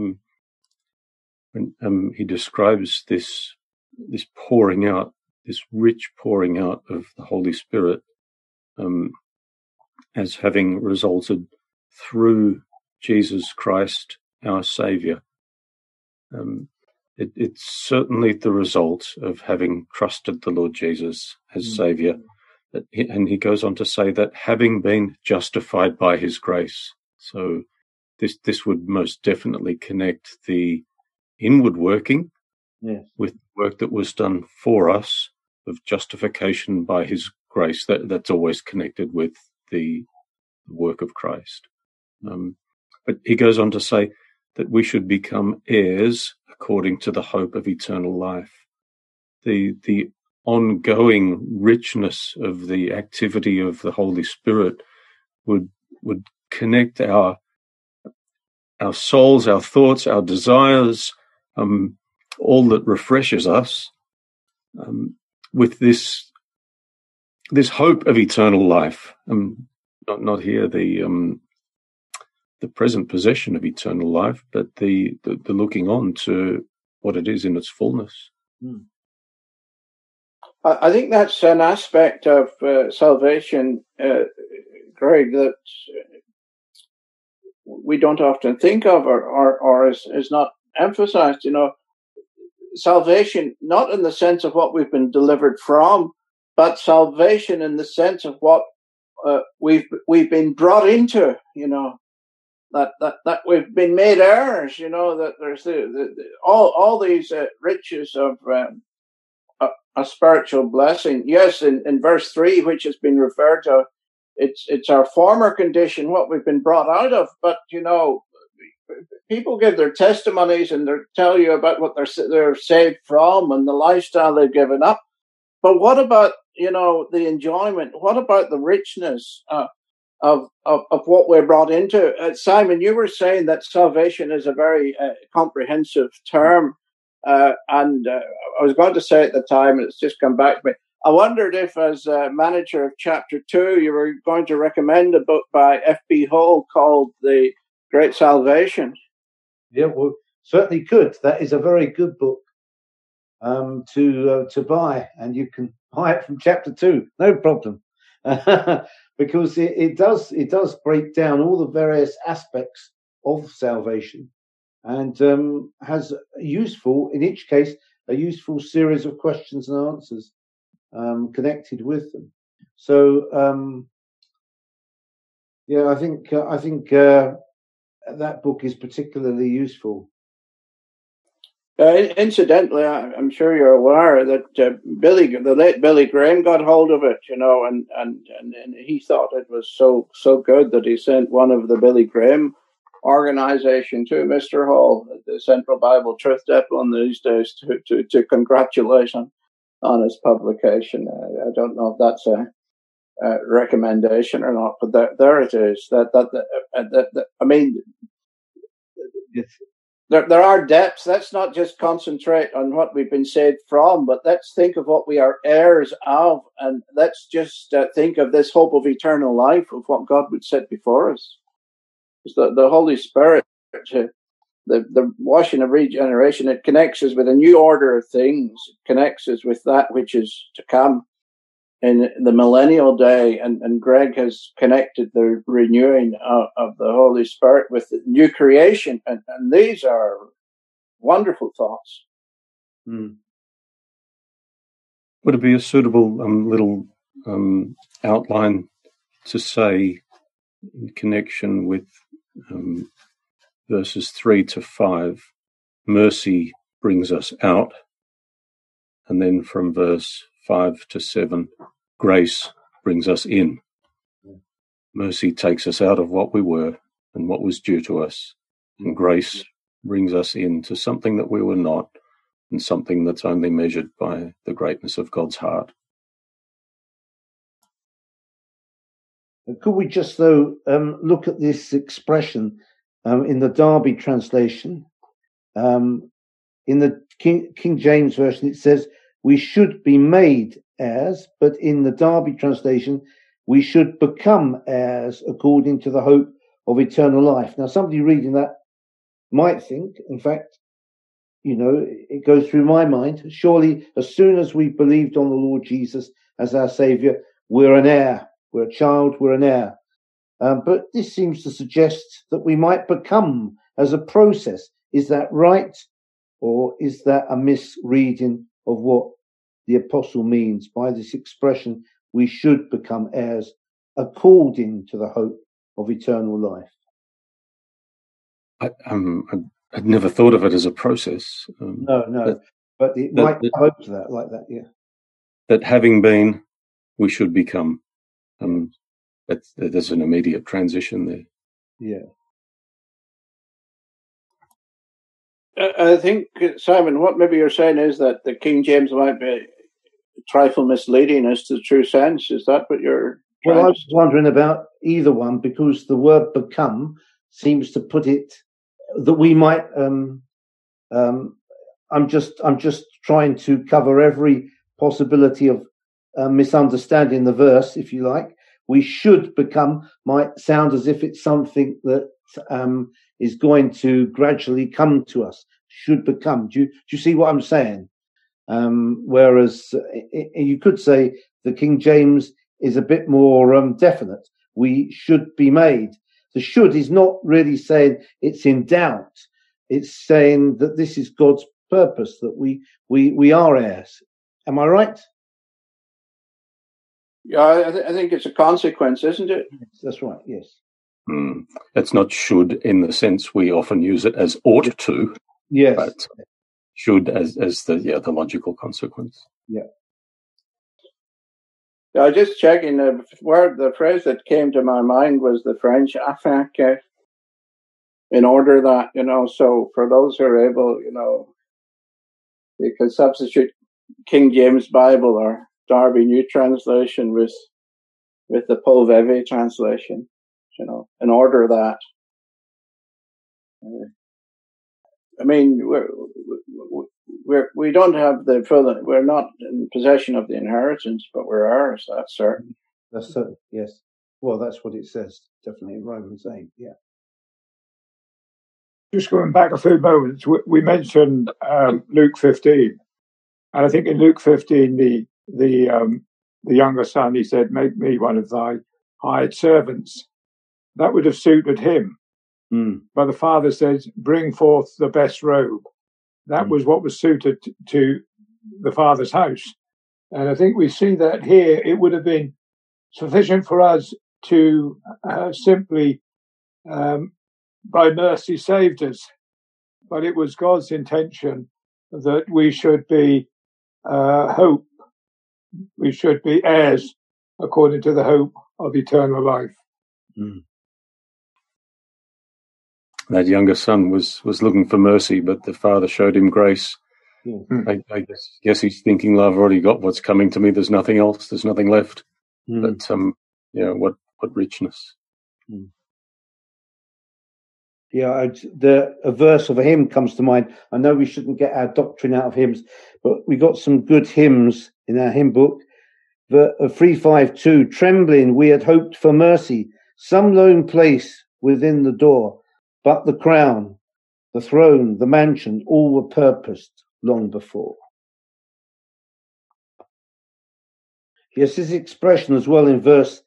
Speaker 3: When he describes this pouring out, this rich pouring out of the Holy Spirit, as having resulted through Jesus Christ, our Saviour. It's certainly the result of having trusted the Lord Jesus as Saviour. And he goes on to say that having been justified by his grace. So this would most definitely connect the inward working with work that was done for us of justification by his grace. That's always connected with the work of Christ. But he goes on to say that we should become heirs according to the hope of eternal life. The ongoing richness of the activity of the Holy Spirit would connect our souls, our thoughts, our desires, all that refreshes us, with this hope of eternal life. Not here the present possession of eternal life, but the looking on to what it is in its fullness.
Speaker 4: I think that's an aspect of salvation, Greg, that we don't often think of or is not emphasized. You know, salvation not in the sense of what we've been delivered from, but salvation in the sense of what we've been brought into. You know, that we've been made heirs. You know, that there's all these riches of a spiritual blessing. Yes, in verse 3, which has been referred to, it's our former condition, what we've been brought out of. But, you know, people give their testimonies and they tell you about what they're saved from and the lifestyle they've given up. But what about, you know, the enjoyment? What about the richness of what we're brought into? Simon, you were saying that salvation is a very comprehensive term. And I was going to say at the time, and it's just come back to me, I wondered if, as manager of Chapter 2, you were going to recommend a book by F.B. Hall called The Great Salvation.
Speaker 1: Yeah, well, certainly could. That is a very good book to buy, and you can buy it from Chapter 2, no problem, because it does break down all the various aspects of salvation, and has in each case, a useful series of questions and answers connected with them. So, I think that book is particularly useful.
Speaker 4: Incidentally, I'm sure you're aware that the late Billy Graham got hold of it, you know, and he thought it was so good that he sent one of the Billy Graham organization to Mr. Hall, the Central Bible Truth Depot in these days, to congratulate him on his publication. I don't know if that's a recommendation or not, but there it is. I mean, there are depths. Let's not just concentrate on what we've been saved from, but let's think of what we are heirs of, and let's just think of this hope of eternal life, of what God would set before us. It's the Holy Spirit, the washing of regeneration, it connects us with a new order of things. It connects us with that which is to come in the millennial day, and Greg has connected the renewing of the Holy Spirit with the new creation, and these are wonderful thoughts.
Speaker 3: Would it be a suitable little outline to say in connection with verses 3 to 5, mercy brings us out, and then from verse 5 to 7, grace brings us in. Mercy takes us out of what we were and what was due to us, and grace brings us into something that we were not, and something that's only measured by the greatness of God's heart.
Speaker 1: Could we just, though, look at this expression in the Darby translation? In the King James Version, it says, we should be made heirs, but in the Darby translation, we should become heirs according to the hope of eternal life. Now, somebody reading that might think, in fact, it goes through my mind, surely as soon as we believed on the Lord Jesus as our Saviour, we're an heir. We're a child, we're an heir. But this seems to suggest that we might become as a process. Is that right? Or is that a misreading of what the apostle means by this expression, we should become heirs according to the hope of eternal life?
Speaker 3: I'd never thought of it as a process.
Speaker 1: No, but it might hope to that, like that, yeah.
Speaker 3: That having been, we should become. There's an immediate transition there.
Speaker 1: Yeah.
Speaker 4: I think, Simon, what maybe you're saying is that the King James might be a trifle misleading as to the true sense. Is that what you're trying
Speaker 1: Well, I was wondering about either one, because the word become seems to put it that we might I'm just trying to cover every possibility of misunderstanding the verse, if you like. We should become might sound as if it's something that is going to gradually come to us. Should become. Do you see what I'm saying? Whereas you could say the King James is a bit more definite. We should be made. The should is not really saying it's in doubt. It's saying that this is God's purpose, that we are heirs. Am I right?
Speaker 4: Yeah, I think it's a consequence, isn't it?
Speaker 1: That's right, yes.
Speaker 3: It's not should in the sense we often use it as ought to.
Speaker 1: Yes.
Speaker 3: But should as the logical consequence.
Speaker 1: Yeah.
Speaker 4: I was just checking the phrase that came to my mind was the French afin que, in order that, so for those who are able, you can substitute King James Bible or Darby New Translation with the Paul Veve translation, in order that. I mean, we don't have the full. We're not in possession of the inheritance, but we're heirs. That's certain.
Speaker 1: That's certain. Yes. Well, that's what it says. Definitely in Romans 8. Yeah.
Speaker 2: Just going back a few moments, we mentioned Luke 15, and I think in Luke 15, the younger son, he said, "Make me one of thy hired servants." That would have suited him. But the father says, "Bring forth the best robe." That was what was suited to the father's house. And I think we see that here. It would have been sufficient for us to simply, by mercy, saved us. But it was God's intention that we should be hope. We should be heirs according to the hope of eternal life.
Speaker 3: That younger son was looking for mercy, but the father showed him grace. I guess he's thinking, "I've already got what's coming to me. There's nothing else. There's nothing left." But what richness!
Speaker 1: Yeah, a verse of a hymn comes to mind. I know we shouldn't get our doctrine out of hymns, but we got some good hymns in our hymn book. 352, trembling, we had hoped for mercy, some lone place within the door, but the crown, the throne, the mansion, all were purposed long before. Yes, this expression as well in verse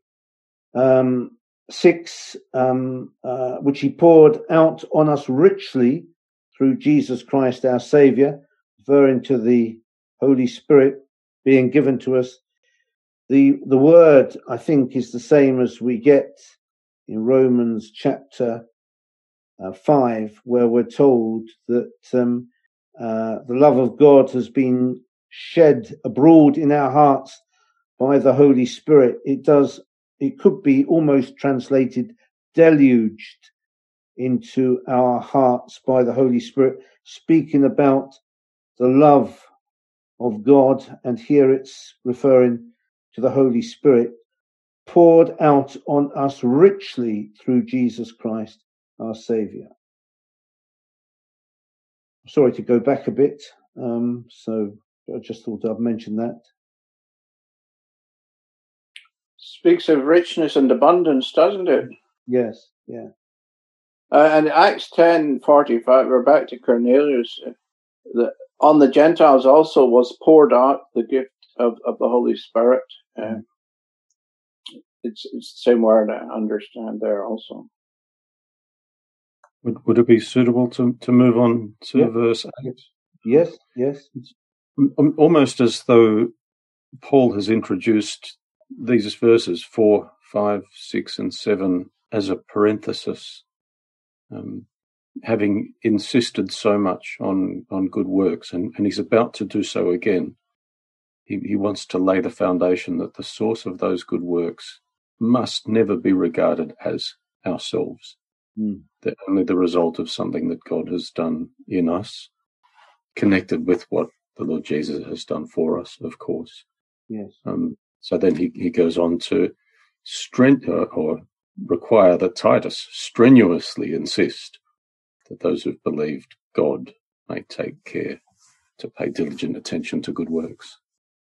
Speaker 1: 6, which he poured out on us richly through Jesus Christ our Saviour, referring to the Holy Spirit being given to us. The word, I think, is the same as we get in Romans chapter 5, where we're told that the love of God has been shed abroad in our hearts by the Holy Spirit. It could be almost translated deluged into our hearts by the Holy Spirit, speaking about the love of God, and here it's referring to the Holy Spirit, poured out on us richly through Jesus Christ, our Saviour. Sorry to go back a bit, so I just thought I'd mention that.
Speaker 4: Speaks of richness and abundance, doesn't it?
Speaker 1: Yes, yeah.
Speaker 4: And Acts 10:45, we're back to Cornelius. On the Gentiles also was poured out the gift of the Holy Spirit. It's the same word I understand there also.
Speaker 3: Would it be suitable to move on to verse 8?
Speaker 1: Yes.
Speaker 3: It's almost as though Paul has introduced these verses 4, 5, 6, and 7 as a parenthesis, having insisted so much on good works, and he's about to do so again. He wants to lay the foundation that the source of those good works must never be regarded as ourselves. They're only the result of something that God has done in us, connected with what the Lord Jesus has done for us, of course.
Speaker 1: Yes.
Speaker 3: So then he goes on to require that Titus strenuously insist that those who've believed God may take care to pay diligent attention to good works.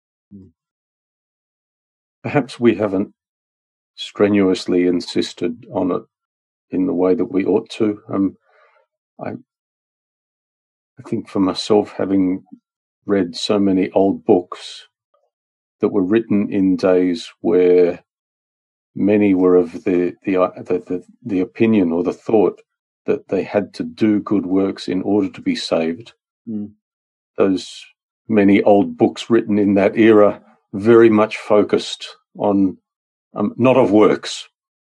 Speaker 3: Perhaps we haven't strenuously insisted on it in the way that we ought to. I think for myself, having read so many old books that were written in days where many were of the opinion or the thought that they had to do good works in order to be saved. Those many old books written in that era very much focused on not of works,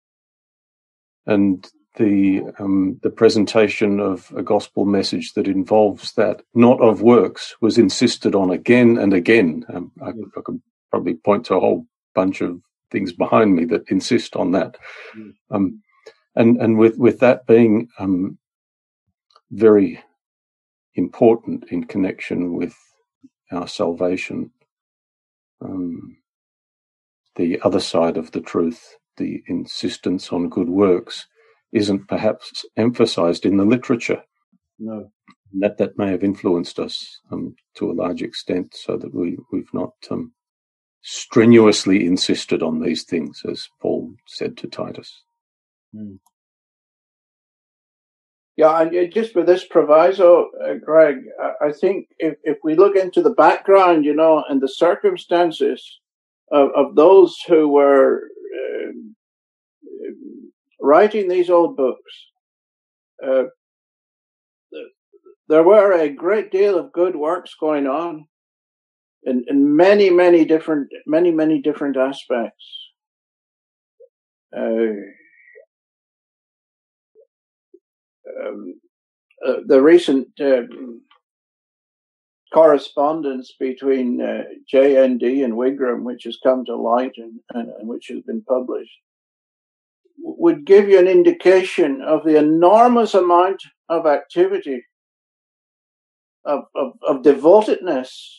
Speaker 3: and the presentation of a gospel message that involves that not of works was insisted on again and again. I could probably point to a whole bunch of things behind me that insist on that. And with that being very important in connection with our salvation, the other side of the truth, the insistence on good works, isn't perhaps emphasized in the literature.
Speaker 1: No.
Speaker 3: That may have influenced us to a large extent, so that we've not strenuously insisted on these things, as Paul said to Titus.
Speaker 4: Yeah, and just with this proviso, Greg, I think if we look into the background, and the circumstances of those who were writing these old books, there were a great deal of good works going on in many different aspects. The recent correspondence between JND and Wigram, which has come to light and which has been published, would give you an indication of the enormous amount of activity, of devotedness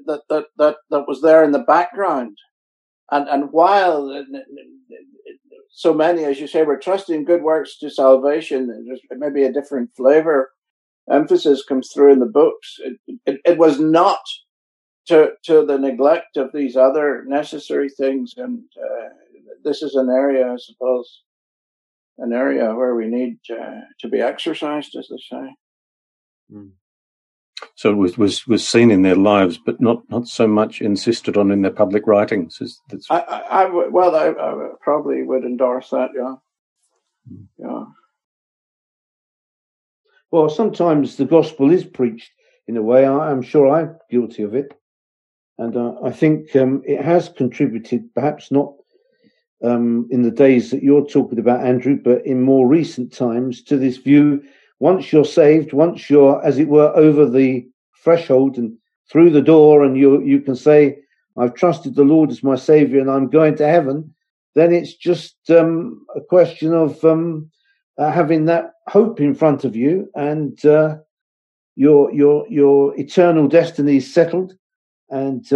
Speaker 4: that was there in the background. And while so many, as you say, were trusting good works to salvation. There's maybe a different flavor. Emphasis comes through in the books. It was not to the neglect of these other necessary things. And this is an area, I suppose, an area where we need to be exercised, as they say.
Speaker 3: Mm. So it was seen in their lives, but not so much insisted on in their public writings.
Speaker 4: I probably would endorse that. Yeah, yeah.
Speaker 1: Well, sometimes the gospel is preached in a way. I'm sure I'm guilty of it, and I think it has contributed, perhaps not in the days that you're talking about, Andrew, but in more recent times, to this view: once you're saved, once you're, as it were, over the threshold and through the door, and you can say, I've trusted the Lord as my Saviour and I'm going to heaven, then it's just a question of having that hope in front of you, and your eternal destiny is settled. And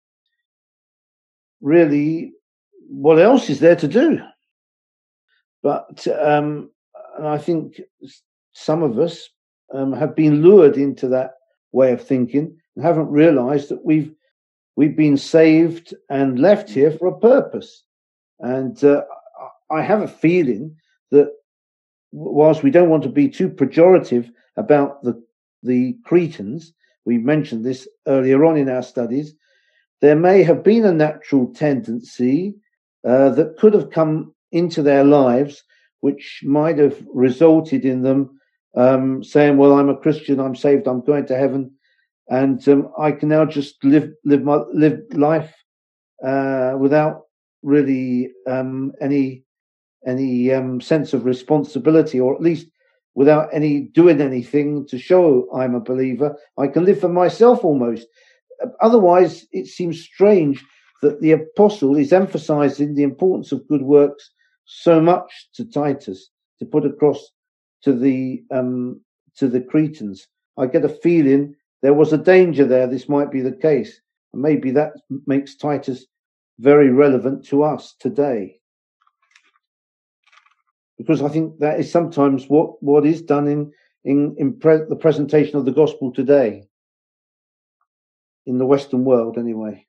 Speaker 1: really, what else is there to do? But and I think some of us have been lured into that way of thinking and haven't realized that we've been saved and left here for a purpose. And I have a feeling that whilst we don't want to be too pejorative about the Cretans, we mentioned this earlier on in our studies, there may have been a natural tendency that could have come into their lives, which might have resulted in them saying, well, I'm a Christian, I'm saved, I'm going to heaven, and I can now just live life without really any sense of responsibility, or at least without any doing anything to show I'm a believer. I can live for myself almost. Otherwise, it seems strange that the apostle is emphasizing the importance of good works so much to Titus, to put across to the Cretans. I get a feeling there was a danger there. This might be the case. And maybe that makes Titus very relevant to us today. Because I think that is sometimes what is done in the presentation of the gospel today, in the Western world anyway.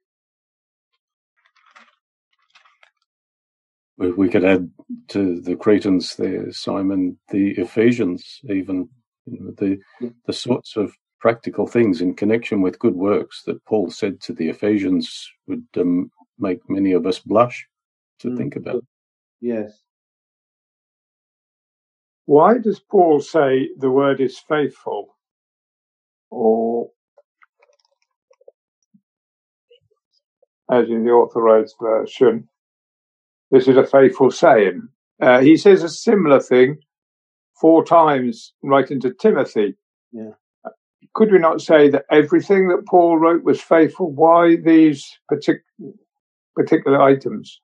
Speaker 3: We could add to the Cretans there, Simon, the Ephesians, even the sorts of practical things in connection with good works that Paul said to the Ephesians would make many of us blush to think about.
Speaker 1: Yes.
Speaker 2: Why does Paul say the word is faithful? Or, as in the Authorized Version, this is a faithful saying. He says a similar thing 4 times writing to Timothy.
Speaker 1: Yeah.
Speaker 2: Could we not say that everything that Paul wrote was faithful? Why these particular items?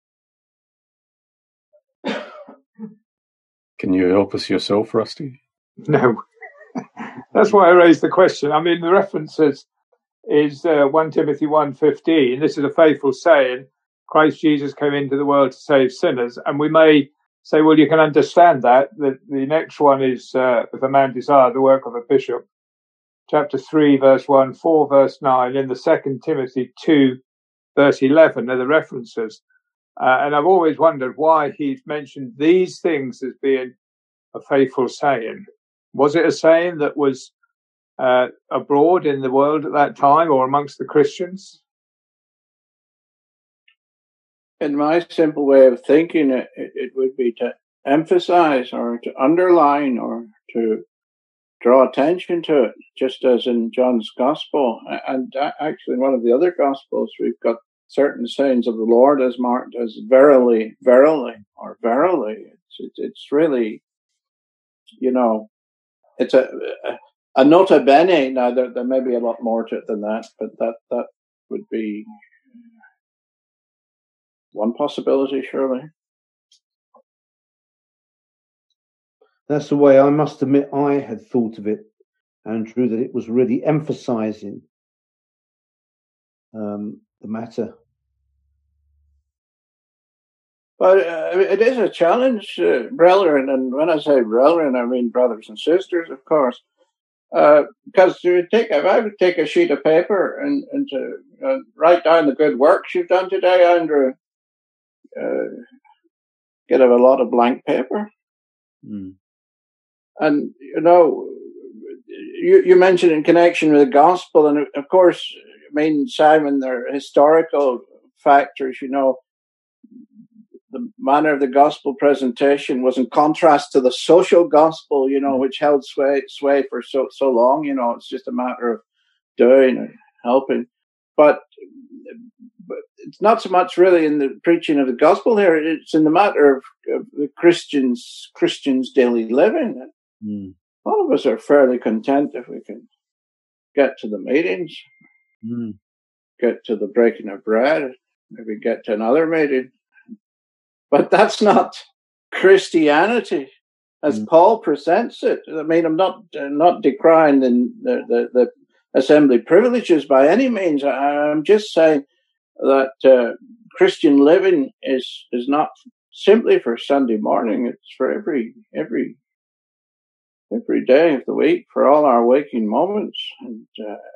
Speaker 3: Can you help us yourself, Rusty?
Speaker 2: No. That's why I raised the question. I mean, the references is 1 Timothy 1:15. This is a faithful saying. Christ Jesus came into the world to save sinners. And we may say, well, you can understand that. The next one is, if a man desire the work of a bishop, chapter 3, verse 1, 4, verse 9, in the 2 Timothy 2, verse 11 are the references. And I've always wondered why he's mentioned these things as being a faithful saying. Was it a saying that was abroad in the world at that time or amongst the Christians?
Speaker 4: In my simple way of thinking, it would be to emphasize or to underline or to draw attention to it, just as in John's Gospel. And actually, in one of the other Gospels, we've got certain sayings of the Lord as marked as verily, verily, or verily. It's really, it's a nota bene. Now, there may be a lot more to it than that, but that would be one possibility, surely.
Speaker 1: That's the way I must admit I had thought of it, Andrew, that it was really emphasizing the matter.
Speaker 4: But it is a challenge, brethren, and when I say brethren, I mean brothers and sisters, of course. Because if I would take a sheet of paper and to write down the good works you've done today, Andrew, get a lot of blank paper.
Speaker 1: Mm.
Speaker 4: And, you mentioned in connection with the gospel, and of course, I mean, Simon, they're historical factors, the manner of the gospel presentation was in contrast to the social gospel, which held sway for so long. It's just a matter of doing and helping. But it's not so much really in the preaching of the gospel here. It's in the matter of the Christians' daily living.
Speaker 1: Mm.
Speaker 4: All of us are fairly content if we can get to the meetings, get to the breaking of bread, maybe get to another meeting. But that's not Christianity as Paul presents it. I mean, I'm not decrying the assembly privileges by any means. I'm just saying that Christian living is not simply for Sunday morning. It's for every day of the week, for all our waking moments. And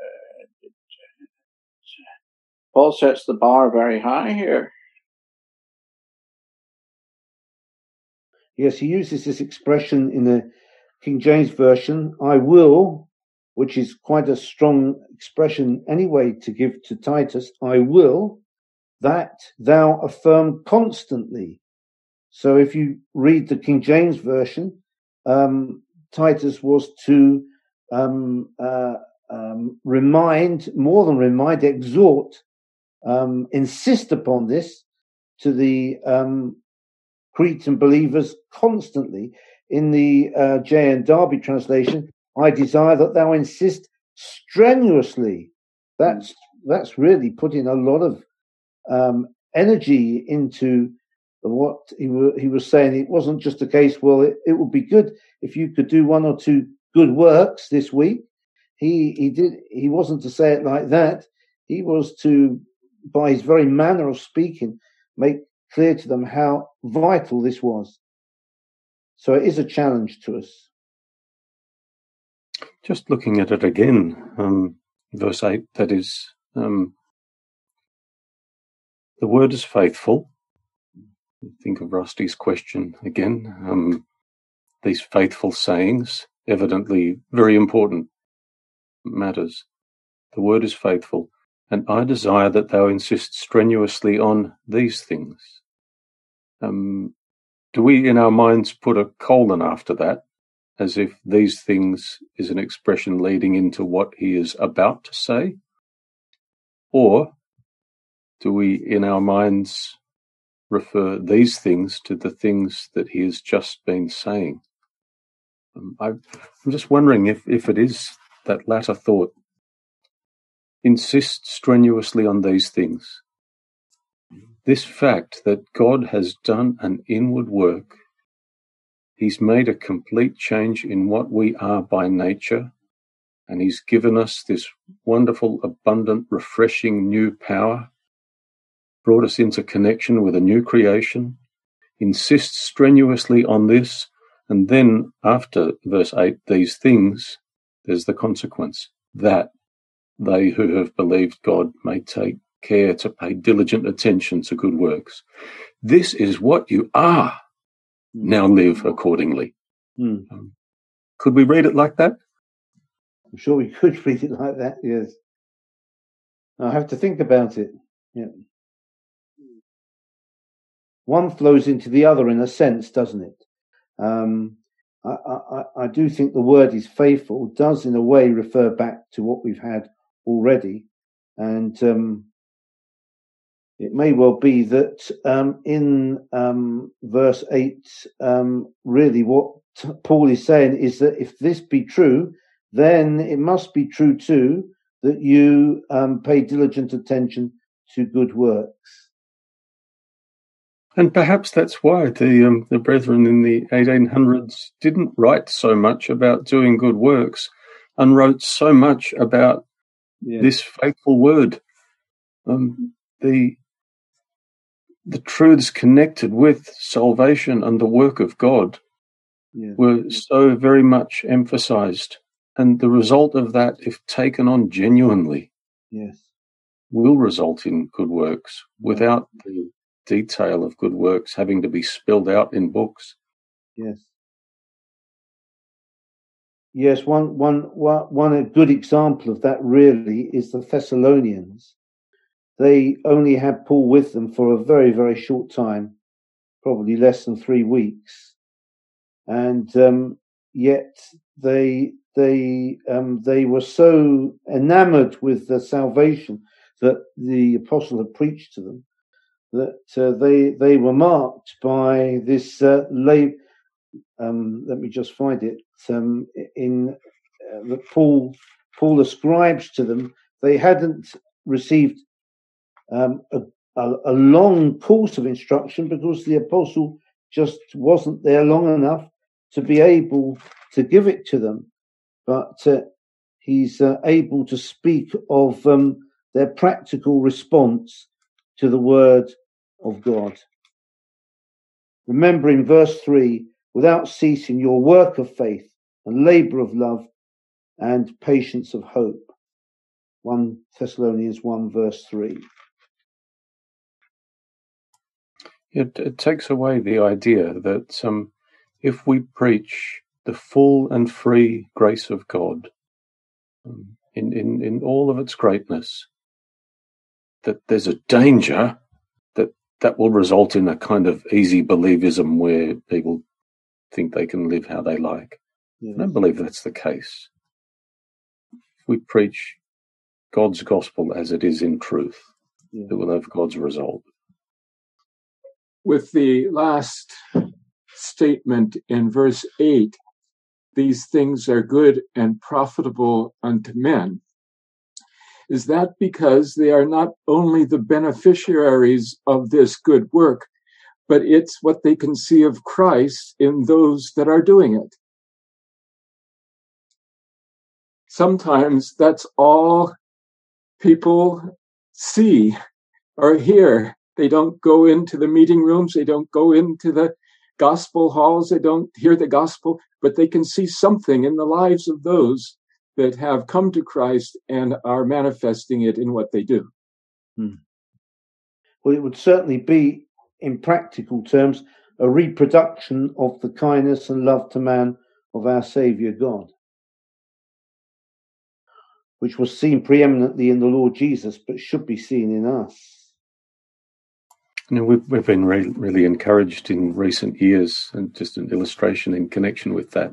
Speaker 4: Paul sets the bar very high here.
Speaker 1: Yes, he uses this expression in the King James Version, I will, which is quite a strong expression anyway to give to Titus, I will that thou affirm constantly. So if you read the King James Version, Titus was to exhort, insist upon this to the Cretan believers constantly. In the J.N. Darby translation, I desire that thou insist strenuously. That's really putting a lot of energy into what he was saying. It wasn't just a case, well, it would be good if you could do one or two good works this week. He wasn't to say it like that. He was to, by his very manner of speaking, make clear to them how vital this was. So it is a challenge to us.
Speaker 3: Just looking at it again, verse 8, that is, the word is faithful. Think of Rusty's question again. These faithful sayings, evidently very important matters. The word is faithful, and I desire that thou insist strenuously on these things. Do we in our minds put a colon after that, as if these things is an expression leading into what he is about to say? Or do we in our minds refer these things to the things that he has just been saying? I'm just wondering if it is that latter thought. Insist strenuously on these things. This fact that God has done an inward work, he's made a complete change in what we are by nature, and he's given us this wonderful, abundant, refreshing new power, brought us into connection with a new creation. Insist strenuously on this, and then after verse 8, these things, there's the consequence, that they who have believed God may take care to pay diligent attention to good works. This is what you are. Now live accordingly. Could we read it like that?
Speaker 1: I'm sure we could read it like that, yes. I have to think about it. Yeah. One flows into the other in a sense, doesn't it? I do think the word is faithful, does in a way refer back to what we've had already. And it may well be that in verse 8, really what Paul is saying is that if this be true, then it must be true too that you pay diligent attention to good works.
Speaker 3: And perhaps that's why the brethren in the 1800s didn't write so much about doing good works and wrote so much about this faithful word. the truths connected with salvation and the work of God were so very much emphasized. And the result of that, if taken on genuinely, will result in good works without the detail of good works having to be spelled out in books.
Speaker 1: Yes, one a good example of that really is the Thessalonians. They only had Paul with them for a very, very short time, probably less than 3 weeks, and yet they were so enamored with the salvation that the apostle had preached to them that they were marked by this let me just find it that Paul ascribes to them. They hadn't received a long course of instruction because the apostle just wasn't there long enough to be able to give it to them, but he's able to speak of their practical response to the word of God. Remember in verse 3, without ceasing your work of faith and labour of love and patience of hope. 1 Thessalonians 1 verse 3.
Speaker 3: It takes away the idea that if we preach the full and free grace of God in all of its greatness, that there's a danger that will result in a kind of easy believism where people think they can live how they like. I don't believe that's the case. If we preach God's gospel as it is in truth, it will have God's result.
Speaker 2: With the last statement in verse 8, these things are good and profitable unto men. Is that because they are not only the beneficiaries of this good work, but it's what they can see of Christ in those that are doing it? Sometimes that's all people see or hear. They don't go into the meeting rooms, they don't go into the gospel halls, they don't hear the gospel, but they can see something in the lives of those that have come to Christ and are manifesting it in what they do.
Speaker 1: Well, it would certainly be, in practical terms, a reproduction of the kindness and love to man of our Saviour God, which was seen preeminently in the Lord Jesus, but should be seen in us.
Speaker 3: We've been really encouraged in recent years, and just an illustration in connection with that.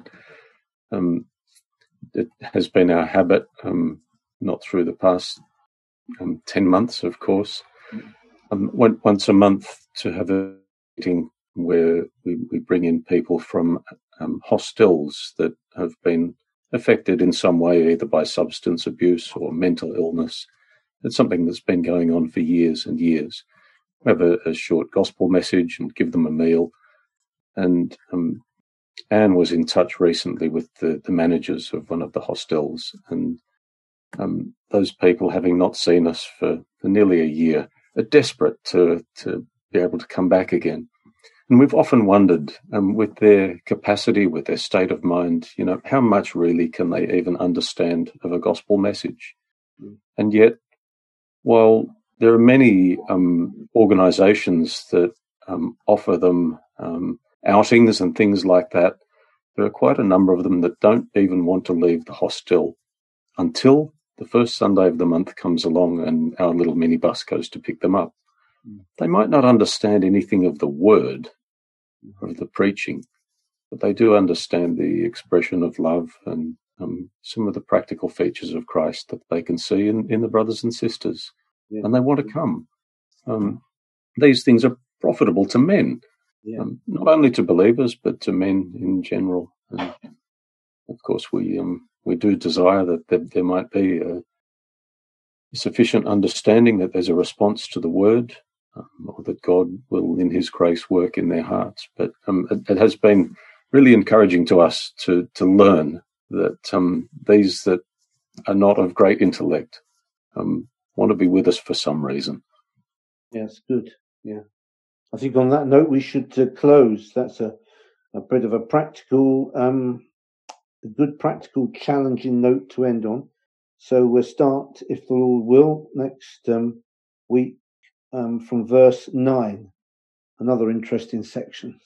Speaker 3: It has been our habit, not through the past 10 months, of course, once a month to have a meeting where we bring in people from hostels that have been affected in some way, either by substance abuse or mental illness. It's something that's been going on for years and years. We have a short gospel message and give them a meal. And Anne was in touch recently with the managers of one of the hostels, and those people, having not seen us for nearly a year, are desperate to be able to come back again. And we've often wondered, with their capacity, with their state of mind, how much really can they even understand of a gospel message? And yet, while there are many organisations that offer them outings and things like that, there are quite a number of them that don't even want to leave the hostel until the first Sunday of the month comes along and our little minibus goes to pick them up. They might not understand anything of the word, of the preaching, but they do understand the expression of love and some of the practical features of Christ that they can see in the brothers and sisters, and they want to come. These things are profitable to men, not only to believers, but to men in general. And of course, we do desire that there might be a sufficient understanding that there's a response to the word, or that God will, in his grace, work in their hearts. But it has been really encouraging to us to learn that these that are not of great intellect want to be with us for some reason.
Speaker 1: Yes, good. Yeah. I think on that note we should close. That's a bit of a practical, a good practical, challenging note to end on. So we'll start, if the Lord will, next week from verse 9. Another interesting section.